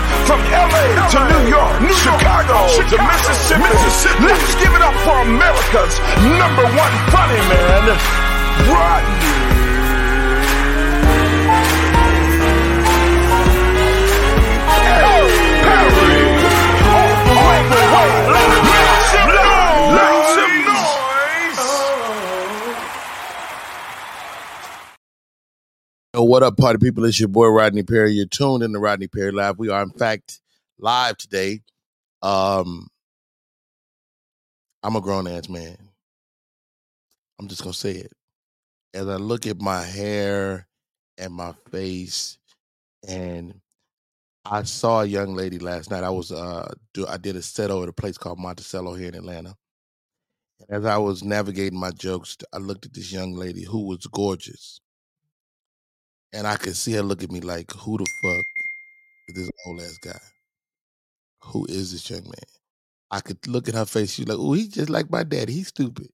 From LA to New York, Chicago to Mississippi. Let's give it up for America's number one funny man, Rodney Perry. Make some noise. What up, party people? It's your boy Rodney Perry. You're tuned in to Rodney Perry Live. We are, in fact, live today. I'm a grown-ass man. I'm just going to say it. As I look at my hair and my face, and I saw a young lady last night. I did a set over at a place called Monticello here in Atlanta. As I was navigating my jokes, I looked at this young lady who was gorgeous. And I could see her look at me like, who the fuck is this old-ass guy? Who is this young man? I could look at her face. She's like, oh, he's just like my daddy. He's stupid.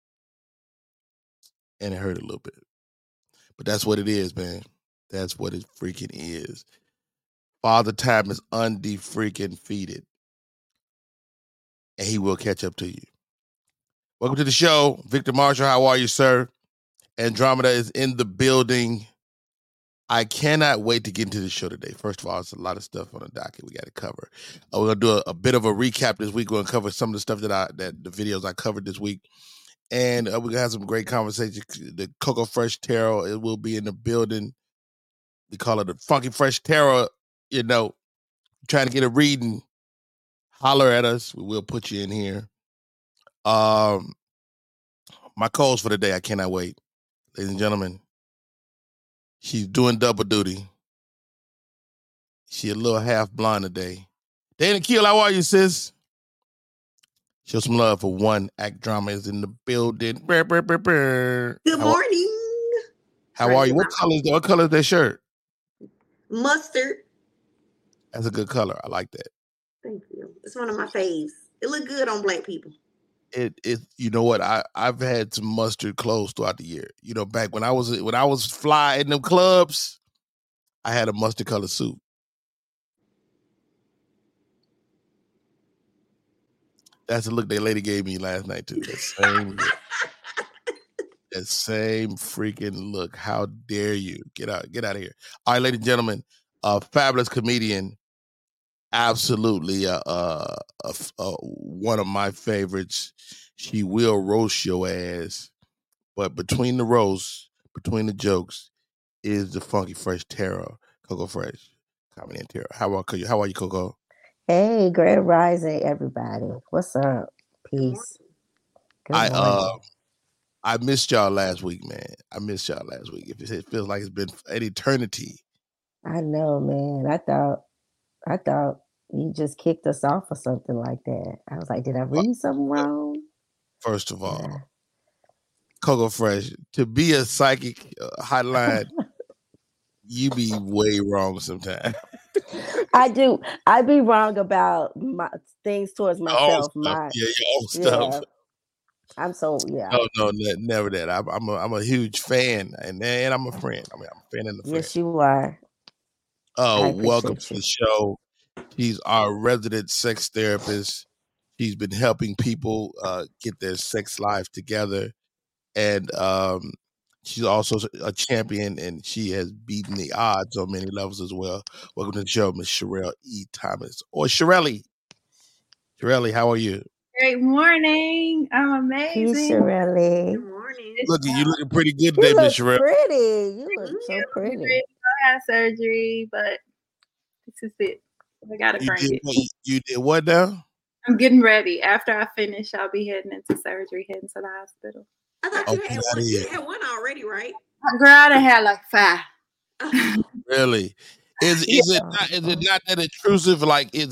And it hurt a little bit. But that's what it is, man. That's what it freaking is. Father Time is undefreaking-feated. And he will catch up to you. Welcome to the show. Victor Marshall, how are you, sir? Andromeda is in the building. I cannot wait to get into the show today. First of all, it's a lot of stuff on the docket we got to cover. We're going to do a bit of a recap this week. We're going to cover some of the stuff that the videos I covered this week. And we're going to have some great conversations. The Coco Fresh Tarot, it will be in the building. We call it the Funky Fresh Tarot. You know, trying to get a reading, holler at us. We will put you in here. My co-host for the day, I cannot wait. Ladies and gentlemen, she's doing double duty. She a little half blonde today. Dana Keel, how are you, sis? Show some love for One Act Drama is in the building. Good morning. How are you? What color is that shirt? Mustard. That's a good color. I like that. Thank you. It's one of my faves. It look good on black people. It you know what? I've had some mustard clothes throughout the year. You know, back when I was fly in them clubs, I had a mustard color suit. That's the look that lady gave me last night too. That same look. That same freaking look. How dare you? Get out of here. All right, ladies and gentlemen, a fabulous comedian. Absolutely one of my favorites. She will roast your ass. But between the roast, between the jokes, is the Funky Fresh Tarot. Coco Fresh. Comedy and Tarot. How are you, Coco? Hey, great rising, everybody. What's up? Peace. Good morning. I missed y'all last week, man. It feels like it's been an eternity. I know, man. I thought you just kicked us off or something like that. I was like, did I read something wrong? First of all, Coco Fresh, to be a psychic hotline, you be way wrong sometimes. I do. I be wrong about my things towards myself. Your own stuff. Yeah. I'm so No, never that. I'm a huge fan, and I'm a friend. I'm a fan in the friend. Yes, you are. Oh, welcome to the show. She's our resident sex therapist. She's been helping people get their sex life together, and she's also a champion, and she has beaten the odds on many levels as well. Welcome to the show, Miss Sherelle E. Thomas, or Shirelli. Shirelli, how are you? Great morning. I'm amazing. Peace, Shirelli. Good morning. You looking pretty good today, Miss Sherelle. You look so pretty. I had surgery, but this is it. I gotta crank it. You did what now? I'm getting ready. After I finish, I'll be heading into surgery, heading to the hospital. I thought you had one already, right? Girl, I had like 5. Really? Is it not that intrusive? Like, is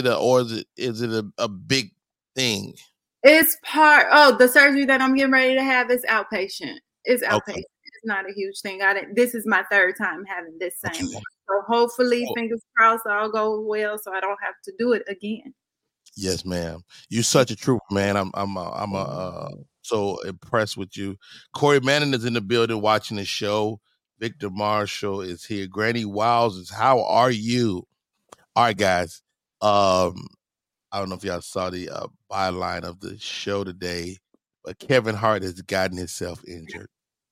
it a big thing? It's the surgery that I'm getting ready to have is outpatient. It's outpatient. Okay. It's not a huge thing. This is my 3rd time having this same one. So hopefully, fingers crossed, all go well, so I don't have to do it again. Yes, ma'am. You're such a trooper, man. I'm so impressed with you. Corey Manning is in the building watching the show. Victor Marshall is here. Granny Wiles is, how are you? All right, guys. I don't know if y'all saw the byline of the show today, but Kevin Hart has gotten himself injured.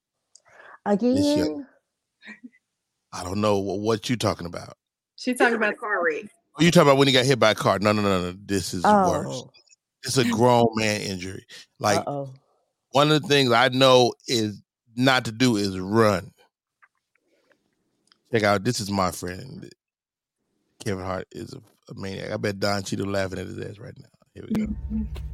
Again? I don't know what you talking about. She's talking about the car wreck. Oh, you talking about when he got hit by a car? No. This is worse. It's a grown man injury. Like, one of the things I know is not to do is run. Check out, this is my friend. Kevin Hart is a maniac. I bet Don Cheadle laughing at his ass right now. Here we go.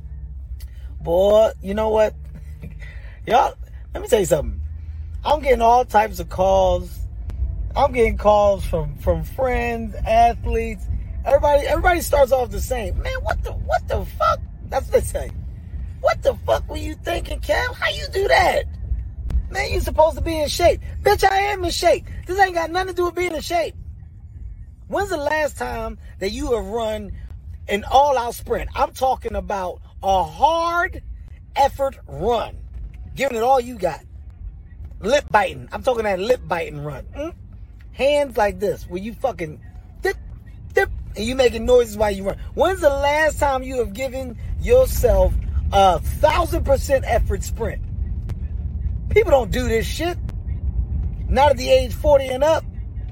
Boy, you know what? Y'all, let me tell you something. I'm getting all types of calls. I'm getting calls from friends, athletes. Everybody starts off the same. Man, what the fuck? That's what they say. What the fuck were you thinking, Kev? How you do that? Man, you supposed to be in shape. Bitch, I am in shape. This ain't got nothing to do with being in shape. When's the last time that you have run an all-out sprint? I'm talking about a hard effort run. Giving it all you got. Lip biting. I'm talking that lip biting run. Hands like this, where you fucking dip, dip, and you making noises while you run. When's the last time you have given yourself a 1,000% effort sprint? People don't do this shit. Not at the age 40 and up.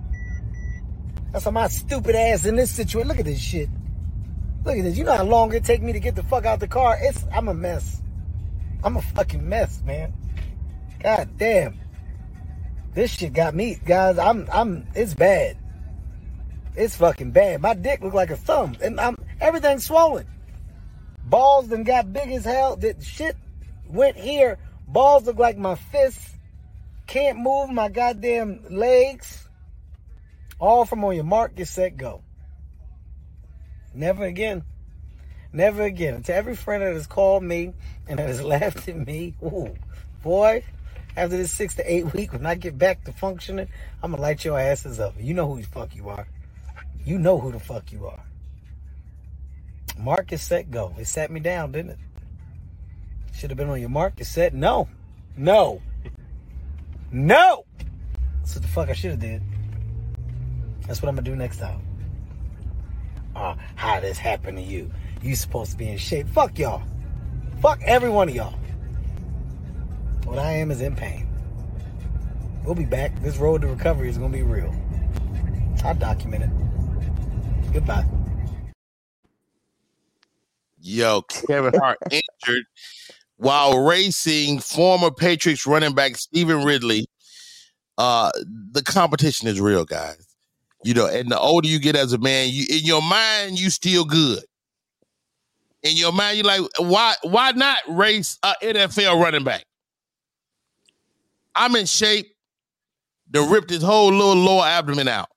That's why my stupid ass in this situation. Look at this shit. Look at this. You know how long it take me to get the fuck out the car? I'm a mess. I'm a fucking mess, man. God damn. This shit got me, guys. It's bad. It's fucking bad. My dick look like a thumb, and everything's swollen. Balls done got big as hell. That shit went here. Balls look like my fists. Can't move my goddamn legs. All from on your mark, get set, go. Never again. Never again. And to every friend that has called me and that has laughed at me, ooh, boy, after this 6 to 8 week, when I get back to functioning, I'm gonna light your asses up. You know who the fuck you are. You know who the fuck you are. Mark, get set, go. It sat me down, didn't it? Should have been on your mark, get set. No. That's what the fuck I should have did. That's what I'm gonna do next time. How this happened to you? You supposed to be in shape. Fuck y'all. Fuck every one of y'all. What I am is in pain. We'll be back. This road to recovery is gonna be real. I'll document it. Goodbye. Yo, Kevin Hart injured while racing former Patriots running back Stephen Ridley. The competition is real, guys. You know, and the older you get as a man, in your mind, you still good. In your mind, you're like, why not race an NFL running back? I'm in shape. They ripped his whole little lower abdomen out.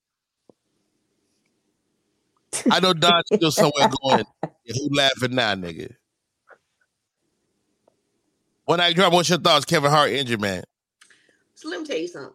I know Don's still somewhere going, who laughing now, nigga? When I drop, what's your thoughts, Kevin Hart injured, man? So let me tell you something.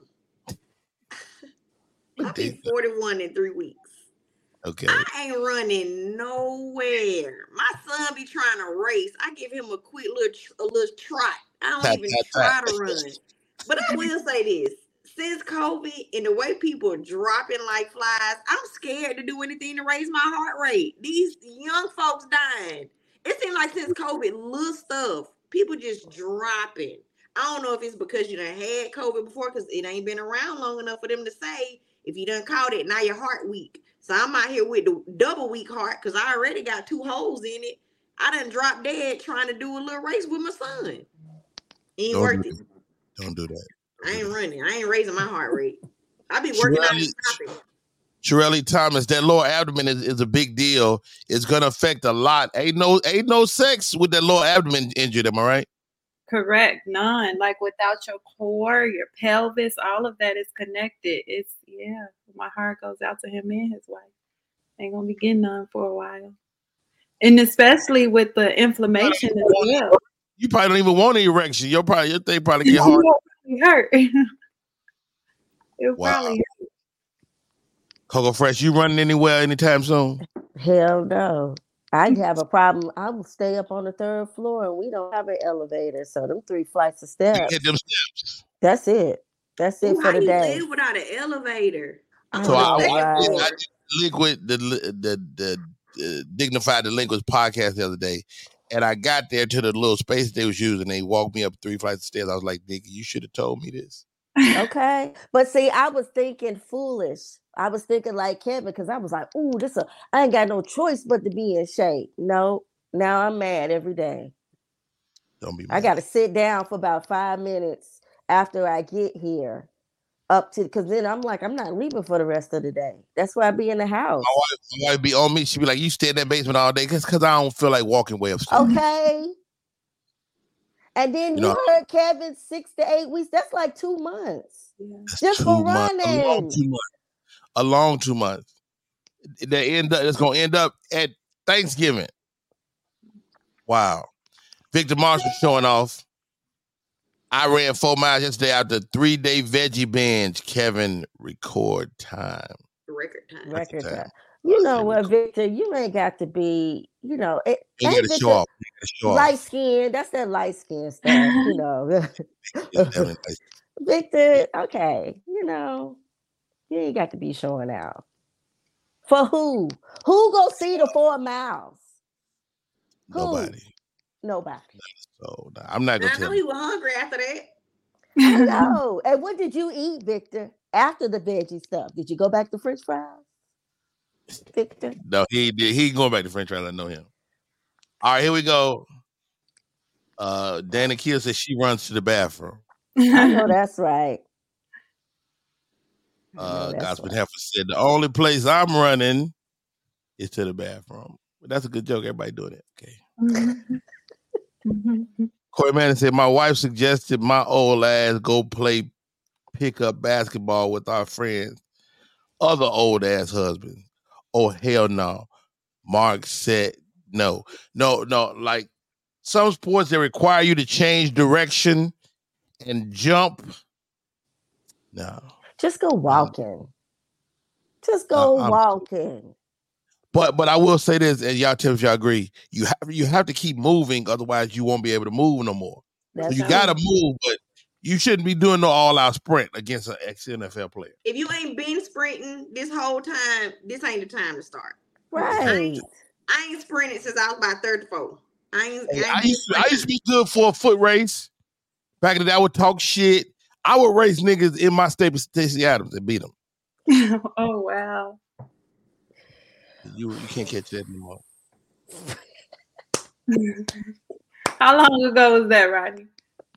I'll be 41 in 3 weeks. Okay. I ain't running nowhere. My son be trying to race. I give him a quick little trot. I don't even try to run. But I will say this. Since COVID and the way people are dropping like flies, I'm scared to do anything to raise my heart rate. These young folks dying. It seems like since COVID, little stuff, people just dropping. I don't know if it's because you done had COVID before, because it ain't been around long enough for them to say, if you done caught it, now your heart weak. So I'm out here with the double weak heart because I already got 2 holes in it. I done dropped dead trying to do a little race with my son. Ain't worth it. Don't do that. I ain't running. I ain't raising my heart rate. I be working out and stopping. Shirley Thomas, that lower abdomen is a big deal. It's gonna affect a lot. Ain't no sex with that lower abdomen injured, am I right? Correct. None. Like without your core, your pelvis, all of that is connected. My heart goes out to him and his wife. Ain't gonna be getting none for a while. And especially with the inflammation as well. You probably don't even want an erection. Your thing probably get hard. Hurt. It'll probably hurt. Coco Fresh, you running anywhere anytime soon? Hell no. I'd have a problem. I will stay up on the 3rd floor and we don't have an elevator. So them 3 flights of steps. You hit them steps. That's it. That's it for the day. How you live without an elevator? So the Dignified Delinquents podcast the other day, and I got there to the little space they was using. They walked me up 3 flights of stairs. I was like, "Nigga, you should have told me this." Okay, but see, I was thinking foolish. I was thinking like Kevin because I was like, "Ooh, I ain't got no choice but to be in shape." No, now I'm mad every day. Don't be mad. I got to sit down for about 5 minutes after I get here, because then I'm like, I'm not leaving for the rest of the day. That's why I be in the house. My wife be on me. She be like, "You stay in that basement all day," because I don't feel like walking way upstairs. Okay. And then you heard Kevin 6 to 8 weeks. That's like 2 months. Just for running. A long 2 months. It's gonna end up at Thanksgiving. Wow. Victor Marshall showing off. I ran 4 miles yesterday after 3-day veggie binge. Kevin, record time. Record time. You know what, Victor? You ain't got to be, you gotta show off. Light skin. That's that light skin stuff, Victor, okay, you ain't got to be showing out. For who? Who go see the 4 miles? Who? Nobody. So I'm not gonna tell you. I know he was hungry after that. I know. And what did you eat, Victor, after the veggie stuff? Did you go back to French fries, Victor? No, he did. He going back to French fries. I know him. All right, here we go. Dana Keel says she runs to the bathroom. I know that's right. Gospel Heifer said the only place I'm running is to the bathroom. That's a good joke. Everybody doing it. Okay. Corey Manning said, my wife suggested my old ass go play pickup basketball with our friends, other old ass husbands. Oh, hell no. Mark said no. Like some sports that require you to change direction and jump. No. Just go walking. Just go walking. But I will say this, and y'all tell me if y'all agree. You have to keep moving, otherwise you won't be able to move no more. So you gotta move, but you shouldn't be doing no all-out sprint against an ex-NFL player. If you ain't been sprinting this whole time, this ain't the time to start. Right. I ain't sprinted since I was about 34. I used to be good for a foot race. Back in the day, I would talk shit. I would race niggas in my state with Stacey Adams and beat them. Oh, wow. You can't catch that anymore. How long ago was that, Rodney?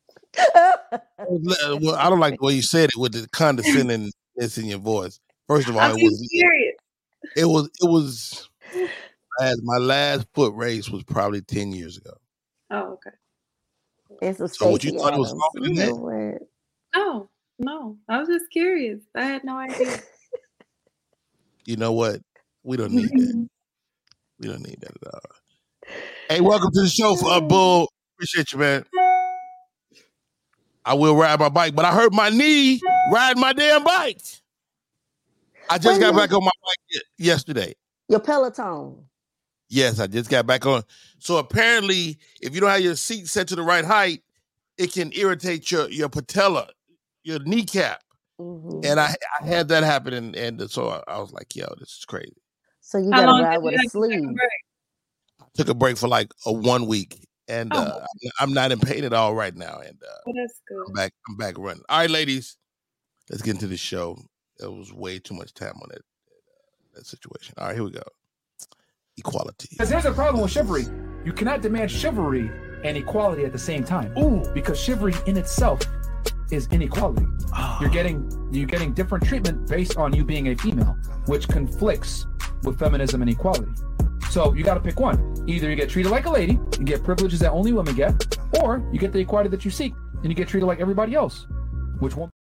Well, I don't like the way you said it with the condescendingness in your voice. First of all, it was my last foot race was probably 10 years ago. Oh, okay. So what you thought it was longer than that? No. I was just curious. I had no idea. You know what? We don't need that. We don't need that at all. Hey, welcome to the show, Bull. Appreciate you, man. I will ride my bike, but I hurt my knee riding my damn bike. I just got back on my bike yesterday. Your Peloton. Yes, I just got back on. So apparently, if you don't have your seat set to the right height, it can irritate your patella, your kneecap. Mm-hmm. And I had that happen, and so I was like, yo, this is crazy. So you got to ride with a sleeve. I took a break for like 1 week, and I'm not in pain at all right now. And that's good. I'm back running. All right, ladies, let's get into the show. There was way too much time on that situation. All right, here we go. Equality. Because there's a problem with chivalry. You cannot demand chivalry and equality at the same time. Because chivalry in itself is inequality. You're getting different treatment based on you being a female, which conflicts with feminism and equality. So you got to pick one. Either you get treated like a lady and get privileges that only women get, or you get the equality that you seek and you get treated like everybody else. Which one?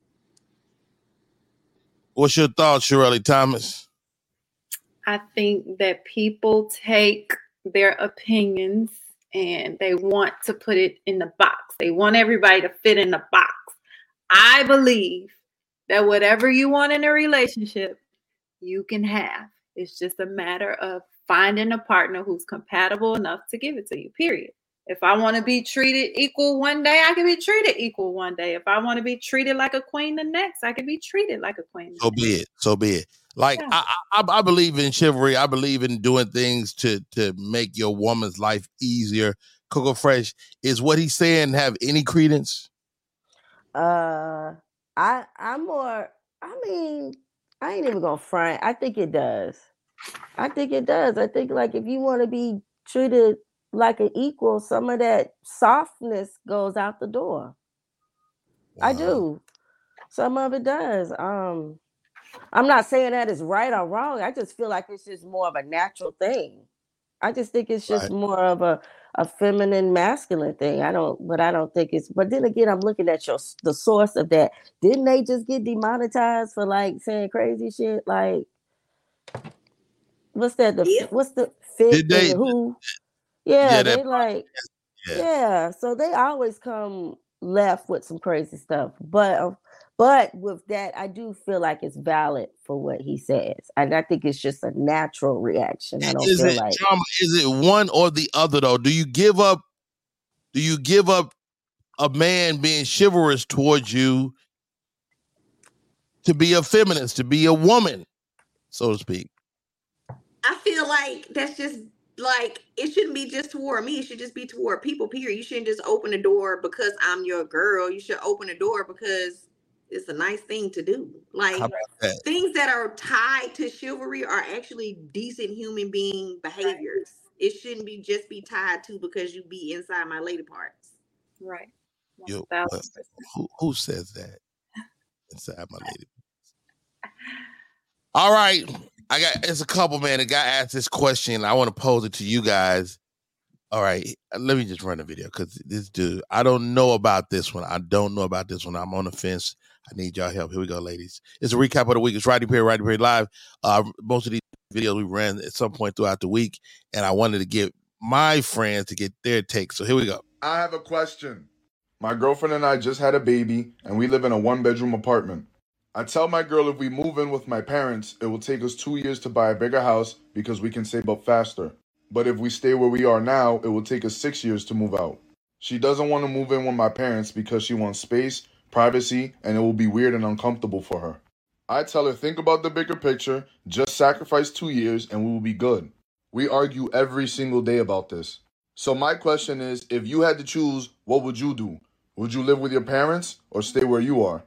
What's your thoughts, Shirley Thomas? I think that people take their opinions and they want to put it in the box. They want everybody to fit in the box. I believe that whatever you want in a relationship, you can have. It's just a matter of finding a partner who's compatible enough to give it to you, period. If I want to be treated equal one day, I can be treated equal one day. If I want to be treated like a queen the next, I can be treated like a queen. So be it. So be it. Like yeah. I believe in chivalry. I believe in doing things to make your woman's life easier. Coco Fresh, is what he's saying have any credence? I'm more. I mean, I ain't even gonna front. I think it does. I think like if you want to be treated like an equal, some of that softness goes out the door. Wow. I do. Some of it does. I'm not saying that is right or wrong. I just feel like it's just more of a natural thing. I just think it's just more of a feminine, masculine thing. I don't think it's. But then again, I'm looking at the source of that. Didn't they just get demonetized for like saying crazy shit? Like, what's that? What's the fit? Did they? Who? Yeah, they like. Yeah, so they always come left with some crazy stuff. But with that, I do feel like it's valid for what he says. And I think it's just a natural reaction. I don't feel like drama. Is it one or the other though? Do you give up a man being chivalrous towards you to be a feminist, to be a woman, so to speak? I feel like that's just like, it shouldn't be just toward me. It should just be toward people, period. You shouldn't just open the door because I'm your girl. You should open the door because it's a nice thing to do. Like, things that are tied to chivalry are actually decent human being behaviors. It shouldn't just be tied to because you be inside my lady parts. Right. Yo, who says that? Inside my lady parts. All right. It's a couple, man. The guy asked this question. I want to pose it to you guys. All right. Let me just run the video because this dude, I don't know about this one. I'm on the fence. I need y'all help. Here we go, ladies. It's a recap of the week. It's Rodney Perry Live. Most of these videos we ran at some point throughout the week, and I wanted to get my friends to get their take. So here we go. I have a question. My girlfriend and I just had a baby, and we live in a 1-bedroom apartment. I tell my girl if we move in with my parents, it will take us 2 years to buy a bigger house because we can save up faster. But if we stay where we are now, it will take us 6 years to move out. She doesn't want to move in with my parents because she wants space, privacy, and it will be weird and uncomfortable for her. I tell her, think about the bigger picture, just sacrifice 2 years and we will be good. We argue every single day about this. So my question is, if you had to choose, what would you do? Would you live with your parents or stay where you are?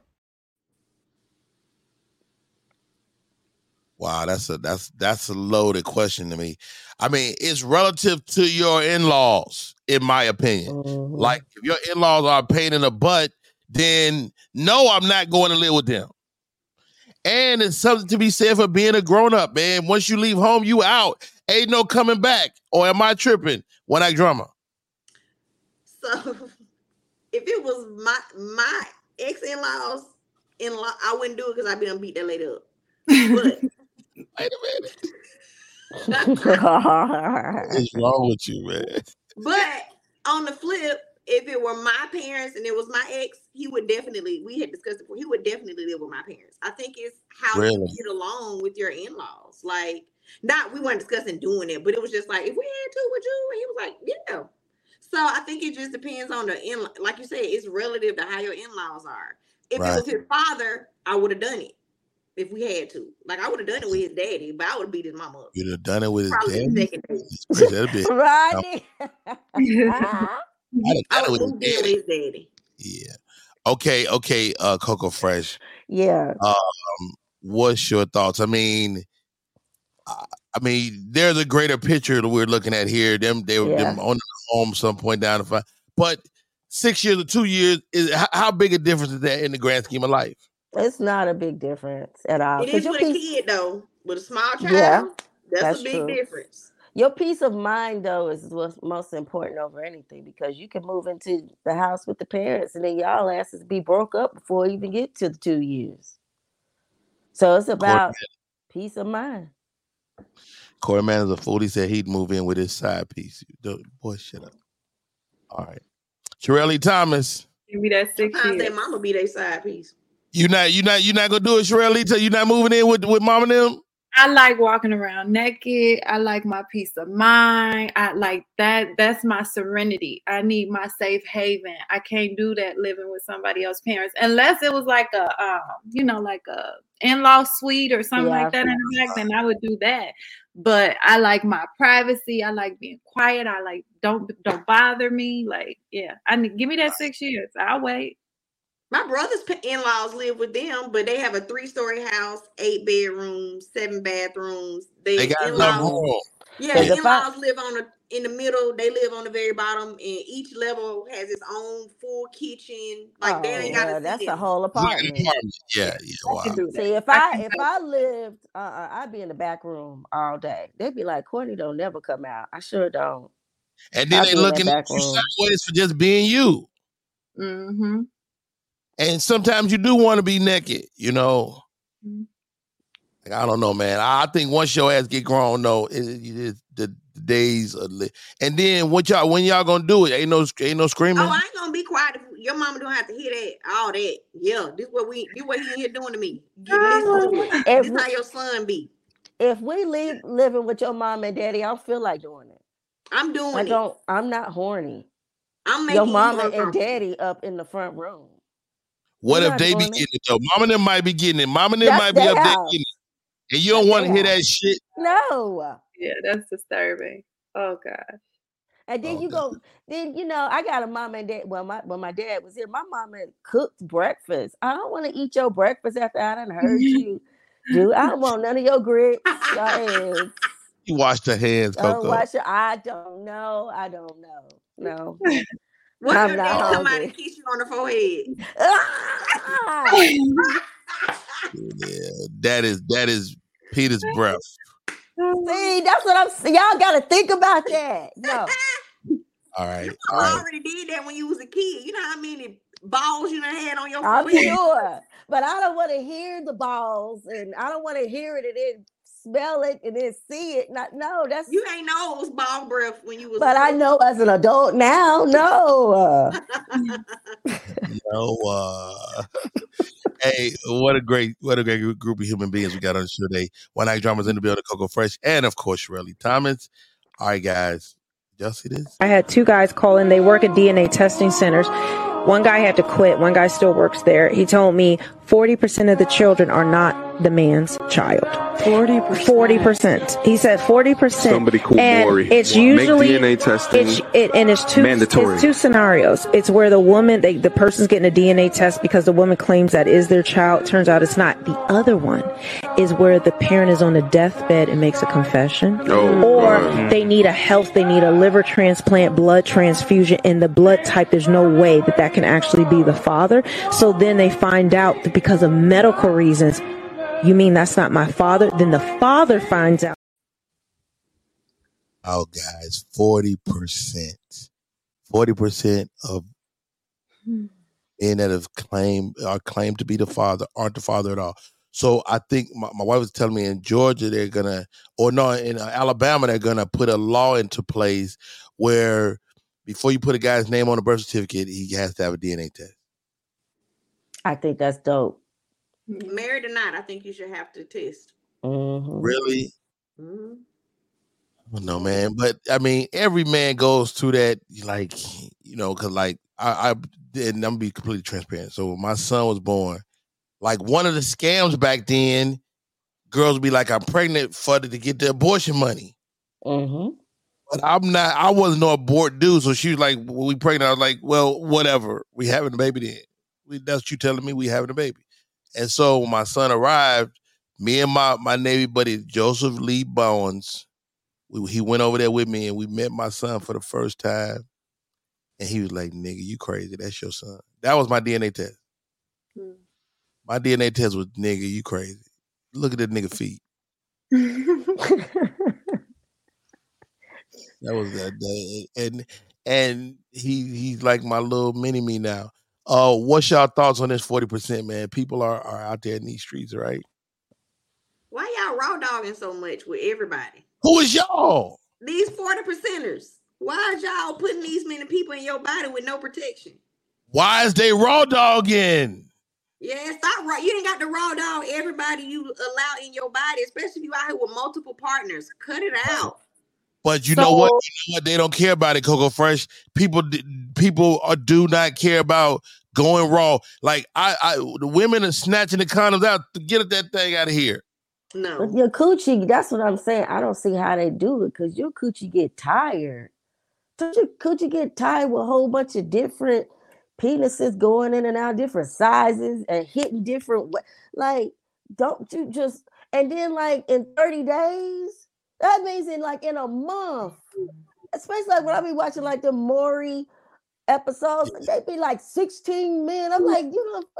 Wow, that's a loaded question to me. I mean, it's relative to your in-laws, in my opinion. Mm-hmm. Like, if your in-laws are a pain in the butt, then no, I'm not going to live with them. And it's something to be said for being a grown-up, man. Once you leave home, you out. Ain't no coming back. Or am I tripping? One Act Drama. So, if it was my ex-in-laws, I wouldn't do it because I'd be done beat that lady up. But wait a minute. What's wrong with you, man? But on the flip, if it were my parents and it was my ex, he would definitely, we had discussed it before, he would definitely live with my parents. I think it's how you get along with your in-laws. Like, we weren't discussing doing it, but it was just like, if we had to, would you? And he was like, yeah. So I think it just depends on the like you said, it's relative to how your in-laws are. If it was his father, I would have done it. If we had to. Like, I would have done it with his daddy, but I would have beat his mama up. You'd have done it with his daddy? Rodney. I would have been with his daddy. Yeah. Okay, Coco Fresh. Yeah. What's your thoughts? I mean, there's a greater picture that we're looking at here. Them on the home some point down the five. But 6 years or 2 years, how big a difference is that in the grand scheme of life? It's not a big difference at all. It is with a kid, though. With a small child, that's a big difference. Your peace of mind, though, is what's most important over anything, because you can move into the house with the parents and then y'all asses be broke up before you even get to the 2 years. So it's about peace of mind. Corey Man is a fool. He said he'd move in with his side piece. Boy, shut up. All right. Shirley Thomas. Give me that 6 years. Sometimes their mama be their side piece. You not gonna do it, Shirley? You not moving in with mom and them? I like walking around naked. I like my peace of mind. I like that. That's my serenity. I need my safe haven. I can't do that living with somebody else's parents unless it was like a, like a in-law suite or something like that in the back. Then I would do that. But I like my privacy. I like being quiet. I like don't bother me. Like, yeah, give me that 6 years. I'll wait. My brother's in-laws live with them, but they have a 3-story house, 8 bedrooms, 7 bathrooms. They got enough room. Yeah, the in-laws live in the middle. They live on the very bottom, and each level has its own full kitchen. Like they ain't got that's a whole apartment. Yeah. Wow. See, if I lived, I'd be in the back room all day. They'd be like, Courtney don't never come out. I sure don't. And then they looking at you sideways for just being you. Mm-hmm. And sometimes you do want to be naked, you know. Like, I don't know, man. I think once your ass get grown, though, the days are lit. And then when y'all gonna do it? Ain't no screaming. Oh, I ain't gonna be quiet. Your mama don't have to hear that. All that. Yeah, this what he in here doing to me. This how your son be. If we leave living with your mom and daddy, I don't feel like doing it. I'm doing it. I'm not horny. I'm making your mama and daddy up in the front room. What if they be getting it though? Mama and them might be getting it. Mama and them might be up there getting it. And you don't want to hear that shit? No. Yeah, that's disturbing. Oh gosh. And then I got a mom and dad. Well, when my dad was here, my mama cooked breakfast. I don't want to eat your breakfast after I done heard you do. I don't want none of your grits. You wash your hands, Coco. I don't know. No. What if somebody kiss you on the forehead? Yeah, that is Peter's breath. See, that's what I'm saying. Y'all got to think about that. No. All right. I already did that when you was a kid. You know how many balls you done had on your forehead? I'm sure. But I don't want to hear the balls, and I don't want to hear it and then smell it and then see it. That's you ain't know it was ball breath when you was. But I know as an adult now. No. Hey, what a great group of human beings we got on the show today. One Night Drama's in the building, Coco Fresh, and of course Shirley Thomas. All right, guys, y'all see this? I had 2 guys call in. They work at DNA testing centers. One guy had to quit. One guy still works there. He told me 40% of the children are not the man's child. 40%. He said 40%. Somebody call Maury. It's usually make DNA testing. It's mandatory. It's 2 scenarios. It's where the woman, the person's getting a DNA test because the woman claims that is their child. Turns out it's not. The other one is where the parent is on the deathbed and makes a confession, or they need a liver transplant, blood transfusion, and the blood type. There's no way that can actually be the father. So then they find out that because of medical reasons, you mean that's not my father? Then the father finds out. Oh, guys, 40%. 40% of men that have claimed to be the father aren't the father at all. So I think my wife was telling me in Georgia in Alabama they're gonna put a law into place where before you put a guy's name on a birth certificate, he has to have a DNA test. I think that's dope. Married or not, I think you should have to test. Mm-hmm. Really? Mm-hmm. I don't know, man. But I mean, every man goes through that, like, because like and I'm gonna be completely transparent. So when my son was born, like one of the scams back then, girls would be like, I'm pregnant to get the abortion money. Mm-hmm. But I wasn't no abort dude. So she was like, we pregnant. I was like, well, whatever. We having a baby then. That's what you telling me, we having a baby. And so when my son arrived, me and my Navy buddy, Joseph Lee Bowens, he went over there with me and we met my son for the first time. And he was like, nigga, you crazy. That's your son. That was my DNA test. My DNA test was, nigga, you crazy. Look at that nigga feet. That was that day. And he's like my little mini-me now. What's y'all thoughts on this 40%, man? People are out there in these streets, right? Why y'all raw dogging so much with everybody? Who is y'all? These 40%ers. Why is y'all putting these many people in your body with no protection? Why is they raw dogging? Yeah, stop right. You ain't got to raw dog everybody you allow in your body, especially if you out here with multiple partners. Cut it out. But you know what? They don't care about it, Coco Fresh. People do not care about going raw. Like the women are snatching the condoms out to get that thing out of here. No. But your coochie, that's what I'm saying. I don't see how they do it because your coochie get tired. Does your coochie get tired with a whole bunch of different penises going in and out, different sizes and hitting different ways? Like, don't you just, and then like in 30 days, that means in a month, especially like when I be watching like the Maury episodes, they be like 16 men. I'm like,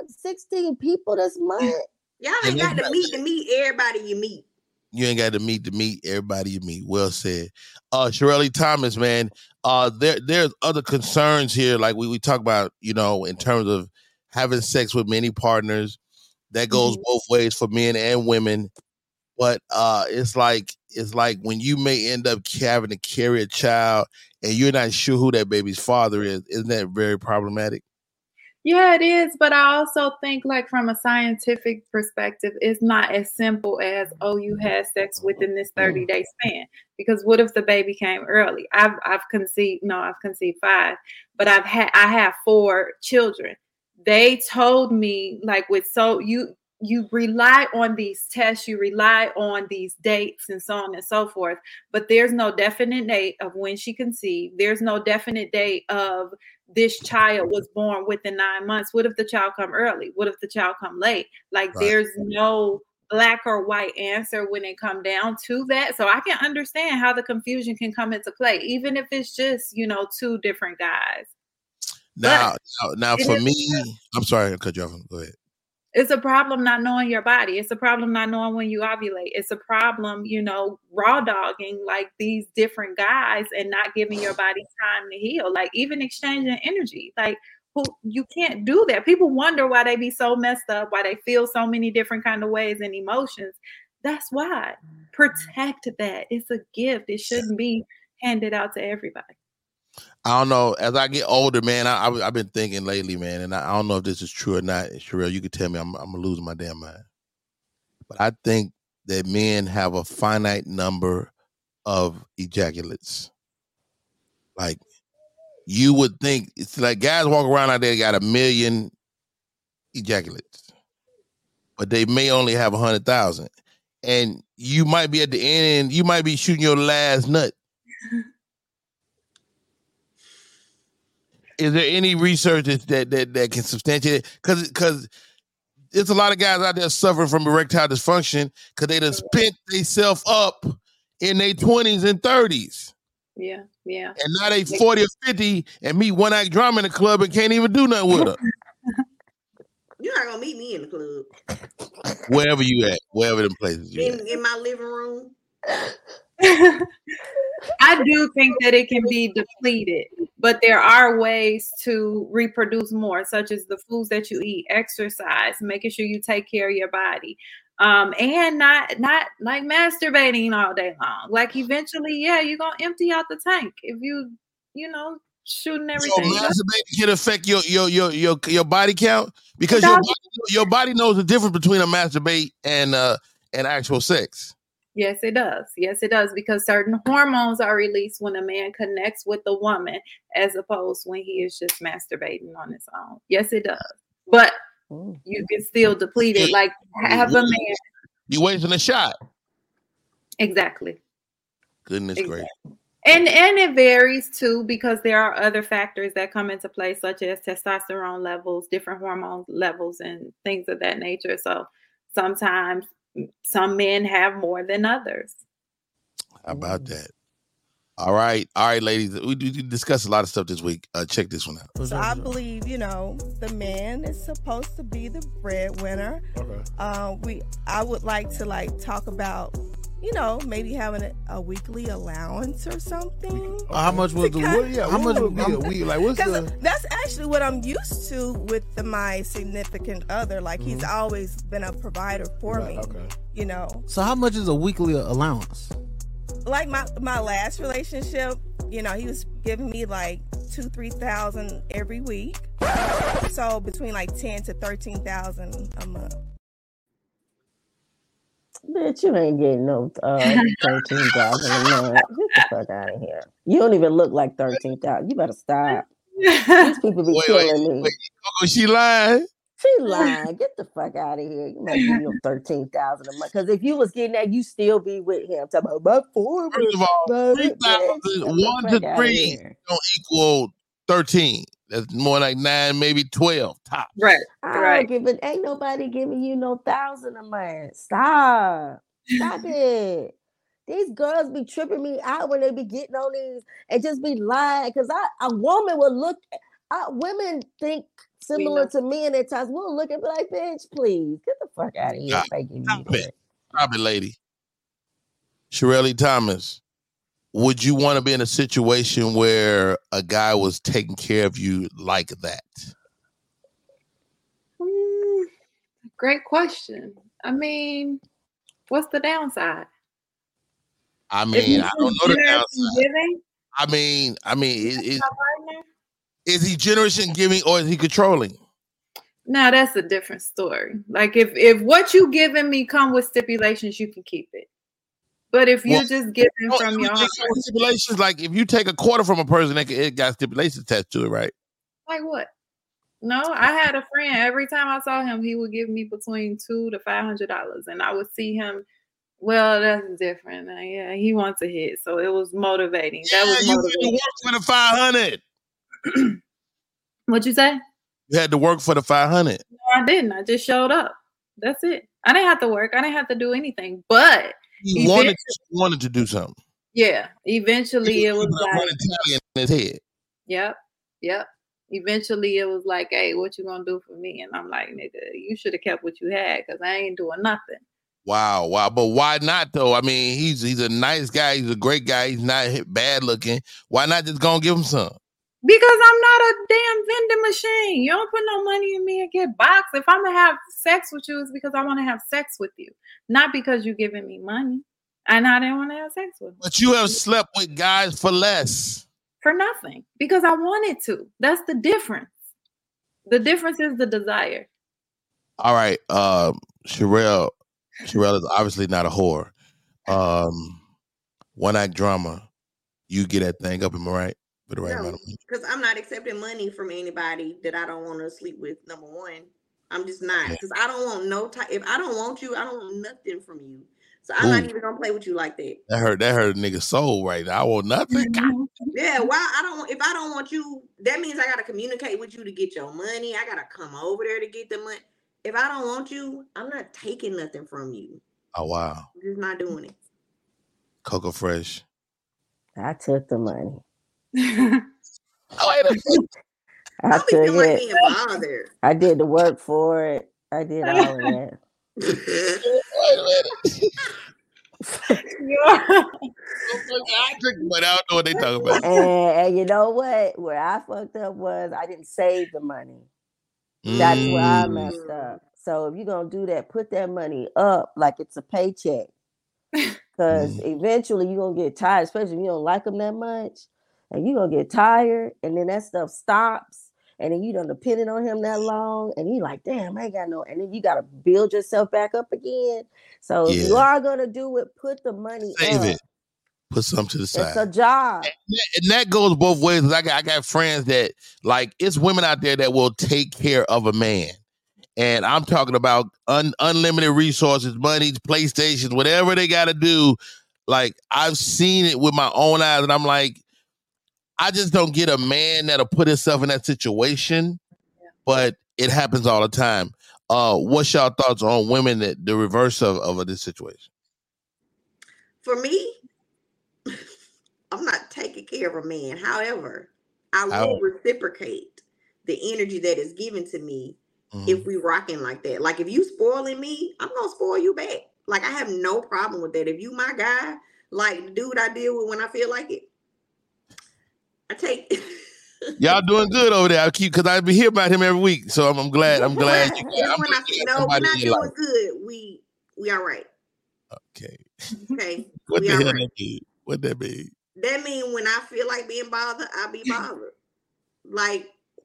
16 people this month. Y'all ain't got to meet everybody you meet. You ain't got to meet everybody you meet. Well said. Shirley Thomas, man, there's other concerns here, like we talk about, in terms of having sex with many partners. That goes both ways for men and women. But it's like when you may end up having to carry a child and you're not sure who that baby's father is. Isn't that very problematic? Yeah, it is. But I also think, like, from a scientific perspective, it's not as simple as, you had sex within this 30-day span. Because what if the baby came early? I've conceived 5, but I have 4 children. They told me, like, you rely on these tests, you rely on these dates and so on and so forth, but there's no definite date of when she conceived. There's no definite date of this child was born within 9 months. What if the child come early? What if the child come late? Like, right. There's no black or white answer when it come down to that. So I can understand how the confusion can come into play, even if it's just, 2 different guys. Now for me, I'm sorry to cut you off. Go ahead. It's a problem not knowing your body. It's a problem not knowing when you ovulate. It's a problem, raw dogging like these different guys and not giving your body time to heal. Like, even exchanging energy. Like, you can't do that. People wonder why they be so messed up, why they feel so many different kind of ways and emotions. That's why. Protect that. It's a gift. It shouldn't be handed out to everybody. I don't know. As I get older, man, I've been thinking lately, man, and I don't know if this is true or not. Sherelle, you could tell me. I'm losing my damn mind. But I think that men have a finite number of ejaculates. Like, you would think, it's like guys walk around out there got 1 million ejaculates, but they may only have 100,000. And you might be at the end, you might be shooting your last nut. Is there any research that can substantiate it? Because there's a lot of guys out there suffering from erectile dysfunction because they done spent themselves up in their 20s and 30s. Yeah. And now they 40 or 50 and meet One Act Drama in the club and can't even do nothing with her. You're not gonna meet me in the club. Wherever you at, wherever them places you in my living room. I do think that it can be depleted, but there are ways to reproduce more, such as the foods that you eat, exercise, making sure you take care of your body, and not like masturbating all day long. Like, eventually, you're gonna empty out the tank if you shooting everything. So masturbating can affect your body count because your body knows the difference between a masturbate and actual sex. Yes, it does. Yes, it does, because certain hormones are released when a man connects with a woman as opposed when he is just masturbating on his own. Yes, it does. But you can still deplete it. Like, have a man. You wasting a shot. Exactly. Goodness gracious. And it varies too, because there are other factors that come into play, such as testosterone levels, different hormone levels, and things of that nature. So sometimes some men have more than others. How about that? All right, ladies. We discussed a lot of stuff this week. Check this one out. So I believe, the man is supposed to be the breadwinner. Okay. I would like to talk about, maybe having a weekly allowance or something. How much was how much would be a week? Like, what's that's actually what I'm used to with my significant other. Like, he's always been a provider for me. Okay. So how much is a weekly allowance? Like my last relationship, he was giving me like $2,000-3,000 every week. So between like 10 to 13,000 a month. Bitch, you ain't getting no 13,000 a month. Get the fuck out of here. You don't even look like 13,000. You better stop. These people be killing me. She lying. She lying. Get the fuck out of here. You might give you 13,000 a month. Because if you was getting that, you still be with him. Talking about four. First of all, 3,000, 1 to 3 don't equal 13. That's more like 9, maybe 12 tops. Right. I don't give it. Ain't nobody giving you no 1,000 a month. Stop it. These girls be tripping me out when they be getting on these and just be lying. Because a woman will look. Women think similar to men at times. We'll look and be like, bitch, please get the fuck out of here. Stop it, lady. Shirley Thomas, would you want to be in a situation where a guy was taking care of you like that? Great question. I mean, what's the downside? I mean, I don't know the downside. I mean, is he generous in giving or is he controlling? Now that's a different story. Like if what you giving me come with stipulations, you can keep it. But if you're just giving from your heart, stipulations, like if you take a quarter from a person, it got stipulations attached to it, right? Like what? No, I had a friend. Every time I saw him, he would give me between $200 to $500, and I would see him. Well, that's different. Yeah, he wants a hit, so it was motivating. Yeah, that was motivating. You had to work for the 500. What'd you say? You had to work for the 500. No, I didn't. I just showed up. That's it. I didn't have to work. I didn't have to do anything. But he wanted to do something. Yeah. Eventually, it was like in his head. Yep. Eventually, it was like, hey, what you gonna do for me? And I'm like, nigga, you should have kept what you had because I ain't doing nothing. Wow. But why not though? I mean, he's a nice guy. He's a great guy. He's not bad looking. Why not just go and give him some? Because I'm not a damn vending machine. You don't put no money in me and get boxed. If I'm gonna have sex with you, it's because I want to have sex with you, not because you're giving me money. And I didn't want to have sex with you. But you have slept with guys for less. For nothing. Because I wanted to. That's the difference. The difference is the desire. All right. Sherelle is obviously not a whore. One act drama. You get that thing up, am I right? For the right amount of money. Because I'm not accepting money from anybody that I don't want to sleep with. Number one, I'm just not. Because I don't want no type. If I don't want you, I don't want nothing from you. So I'm not even gonna play with you like that. That hurt a nigga's soul right now. I want nothing. Yeah, why if I don't want you, that means I gotta communicate with you to get your money. I gotta come over there to get the money. If I don't want you, I'm not taking nothing from you. Oh wow. I'm just not doing it. Coco Fresh. I took the money. I took it. Like being bothered. I did the work for it. I did all of that. I don't know what they talking about. And you know what? Where I fucked up was I didn't save the money. That's where I messed up. So if you're gonna do that, put that money up like it's a paycheck. Because eventually you're gonna get tired, especially if you don't like them that much. And you're gonna get tired, and then that stuff stops, and then you done depended on him that long, and you like, damn, I ain't got no, and then you gotta build yourself back up again. So if you are gonna do it, put the money Save up. It. Put something to the side. It's a job. And that goes both ways. I got friends that, like, it's women out there that will take care of a man. And I'm talking about unlimited resources, money, PlayStations, whatever they got to do. Like, I've seen it with my own eyes, and I'm like, I just don't get a man that'll put himself in that situation, but it happens all the time. What's y'all thoughts on women that the reverse of this situation? For me, I'm not taking care of a man. However, I will reciprocate the energy that is given to me if we rocking like that. Like if you spoiling me, I'm gonna spoil you back. Like I have no problem with that. If you my guy, like the dude I deal with when I feel like it, I take. Y'all doing good over there. Because I be hearing about him every week. So I'm glad. I'm glad. We're not doing good. We all right. Okay. What the hell that mean? What that mean? That mean when I feel like being bothered, I'll be bothered. Like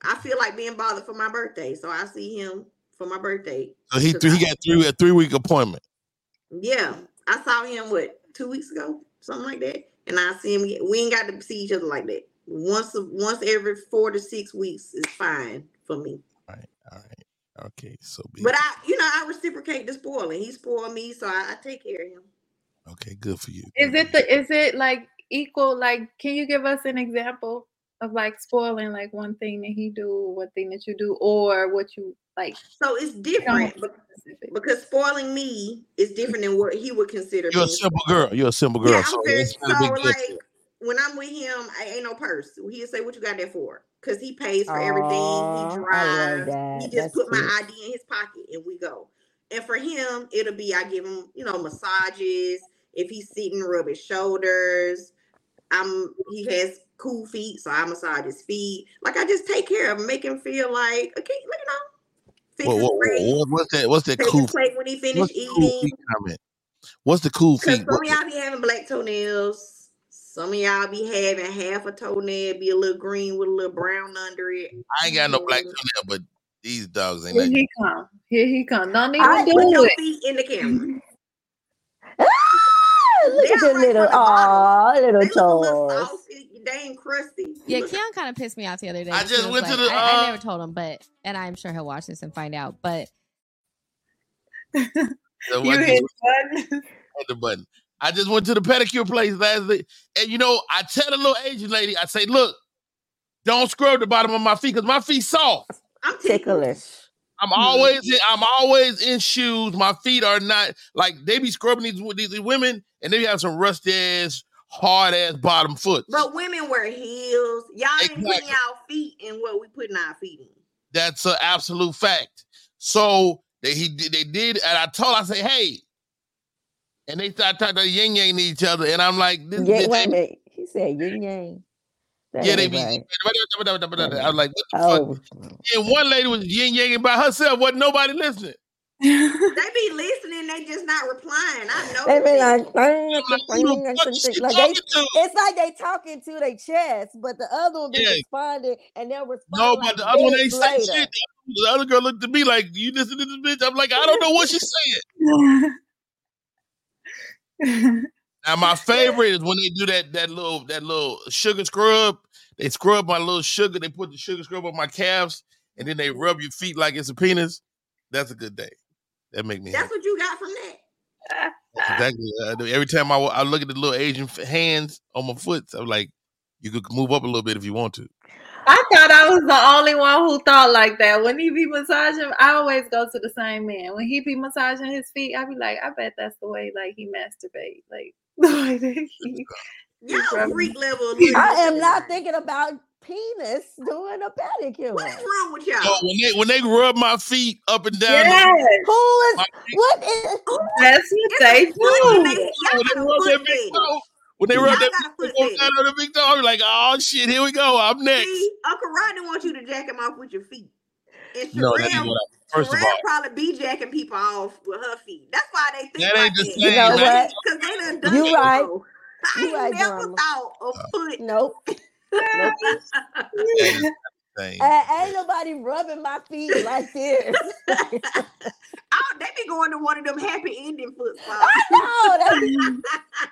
I feel like being bothered for my birthday, so I see him for my birthday. So he got a 3-week appointment. Yeah, I saw him 2 weeks ago, something like that, and I see him. We ain't got to see each other like that. Once every 4 to 6 weeks is fine for me. All right. Okay, so but I reciprocate the spoiling. He spoiled me, so I take care of him. Okay, good for you. Is it like equal? Like, can you give us an example of like spoiling, like one thing that he do, one thing that you do, or what you like? So it's different because spoiling me is different than what he would consider. You're a simple girl. You're a simple girl. Yeah, so like when I'm with him, I ain't no purse. He'll say, "What you got that for?" Because he pays for everything. He drives. He just put my ID in his pocket and we go. And for him, it'll be I give him, massages. If he's sitting, rub his shoulders. He has cool feet, so I massage his feet. Like I just take care of him, make him feel like okay, fix his plate. What's that cool plate when he finished eating? What's the cool feet? Some of y'all be having black toenails. Some of y'all be having half a toenail, be a little green with a little brown under it. I ain't got no black toenail, but these dogs ain't. Here he come. Don't even put your feet in the camera. Look at the little toes. They ain't crusty. Yeah, Keon kind of pissed me off the other day. I just went to the. I never told him, and I'm sure he'll watch this and find out. But you hit the button. I just went to the pedicure place last week, and I tell the little Asian lady, I say, "Look, don't scrub the bottom of my feet because my feet soft. I'm ticklish. I'm always in shoes. My feet are not like they be scrubbing these women, and they have some rusty ass, hard ass bottom foot. But women wear heels. Y'all ain't putting y'all feet in what we putting our feet in. That's an absolute fact. So they did, and I say, hey. And they start talking to yin yang to each other, and I'm like, wait a minute. He said yin yang. Yeah, they be. Right. I was like, what the fuck? And one lady was yin yanging by herself. Wasn't nobody listening. They be listening, they just not replying. I know. They be it's like they talking to their chest, but the other one be responding, and they'll respond. No, but the other one ain't saying shit. The other girl looked at me like, "You listen to this bitch?" I'm like, I don't know what she's saying. Now my favorite is when they do that little sugar scrub. They scrub my little sugar. They put the sugar scrub on my calves, and then they rub your feet like it's a penis. That's a good day. That make me. That's happy. What you got from that. Exactly. Every time I look at the little Asian hands on my foot, I'm like, you could move up a little bit if you want to. I thought I was the only one who thought like that. When he be massaging, I always go to the same man. When he be massaging his feet, I be like, I bet that's the way like he masturbate. Like the way that y'all freak level. I am not thinking about penis doing a pedicure. What is wrong with y'all? So when they rub my feet up and down, that's what they do. When they rub that on the big dog, like, oh shit, here we go. I'm next. See, Uncle Rodney wants you to jack him off with your feet. And Sherelle, first of all, probably be jacking people off with her feet. That's why they think that ain't the same. You know what? Because they done done you right. I ain't never thought of foot. Nope. Ain't nobody rubbing my feet like this. They be going to one of them happy ending foot spots. I know.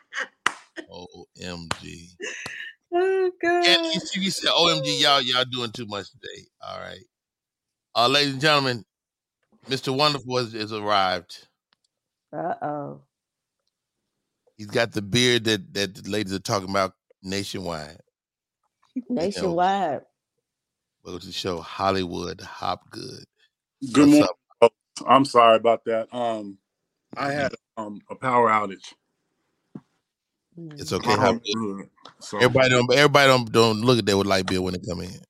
OMG. Oh God. And you said OMG, y'all doing too much today. All right. Ladies and gentlemen, Mr. Wonderful has arrived. Uh-oh. He's got the beard that the ladies are talking about nationwide. Nationwide. Welcome to the show, Hollywood Hopgood. Good morning. I'm sorry about that. I had a power outage. It's okay. So. Everybody don't look at that with light bill when they come in.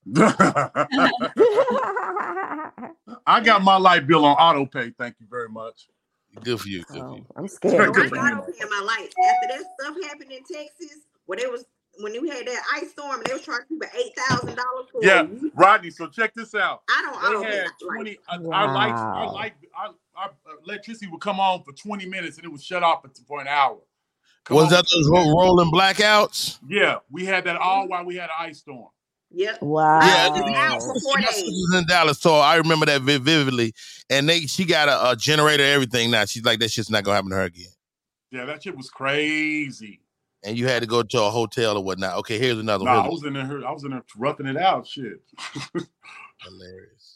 I got my light bill on auto pay. Thank you very much. Good for you. Good for you. I'm scared. I got auto pay my light. After that stuff happened in Texas, when you had that ice storm, and they was charging people $8,000 for it. Yeah, Rodney. So check this out. They had 20. Our electricity would come on for 20 minutes, and it would shut off for an hour. Was that those rolling blackouts? Yeah, we had that all while we had an ice storm. Yep. Wow. Yeah, my sister was in Dallas, so I remember that vividly. And she got a generator, everything now. She's like, that shit's not gonna happen to her again. Yeah, that shit was crazy. And you had to go to a hotel or whatnot. Okay, here's another one. I was in there roughing it out. Shit. Hilarious.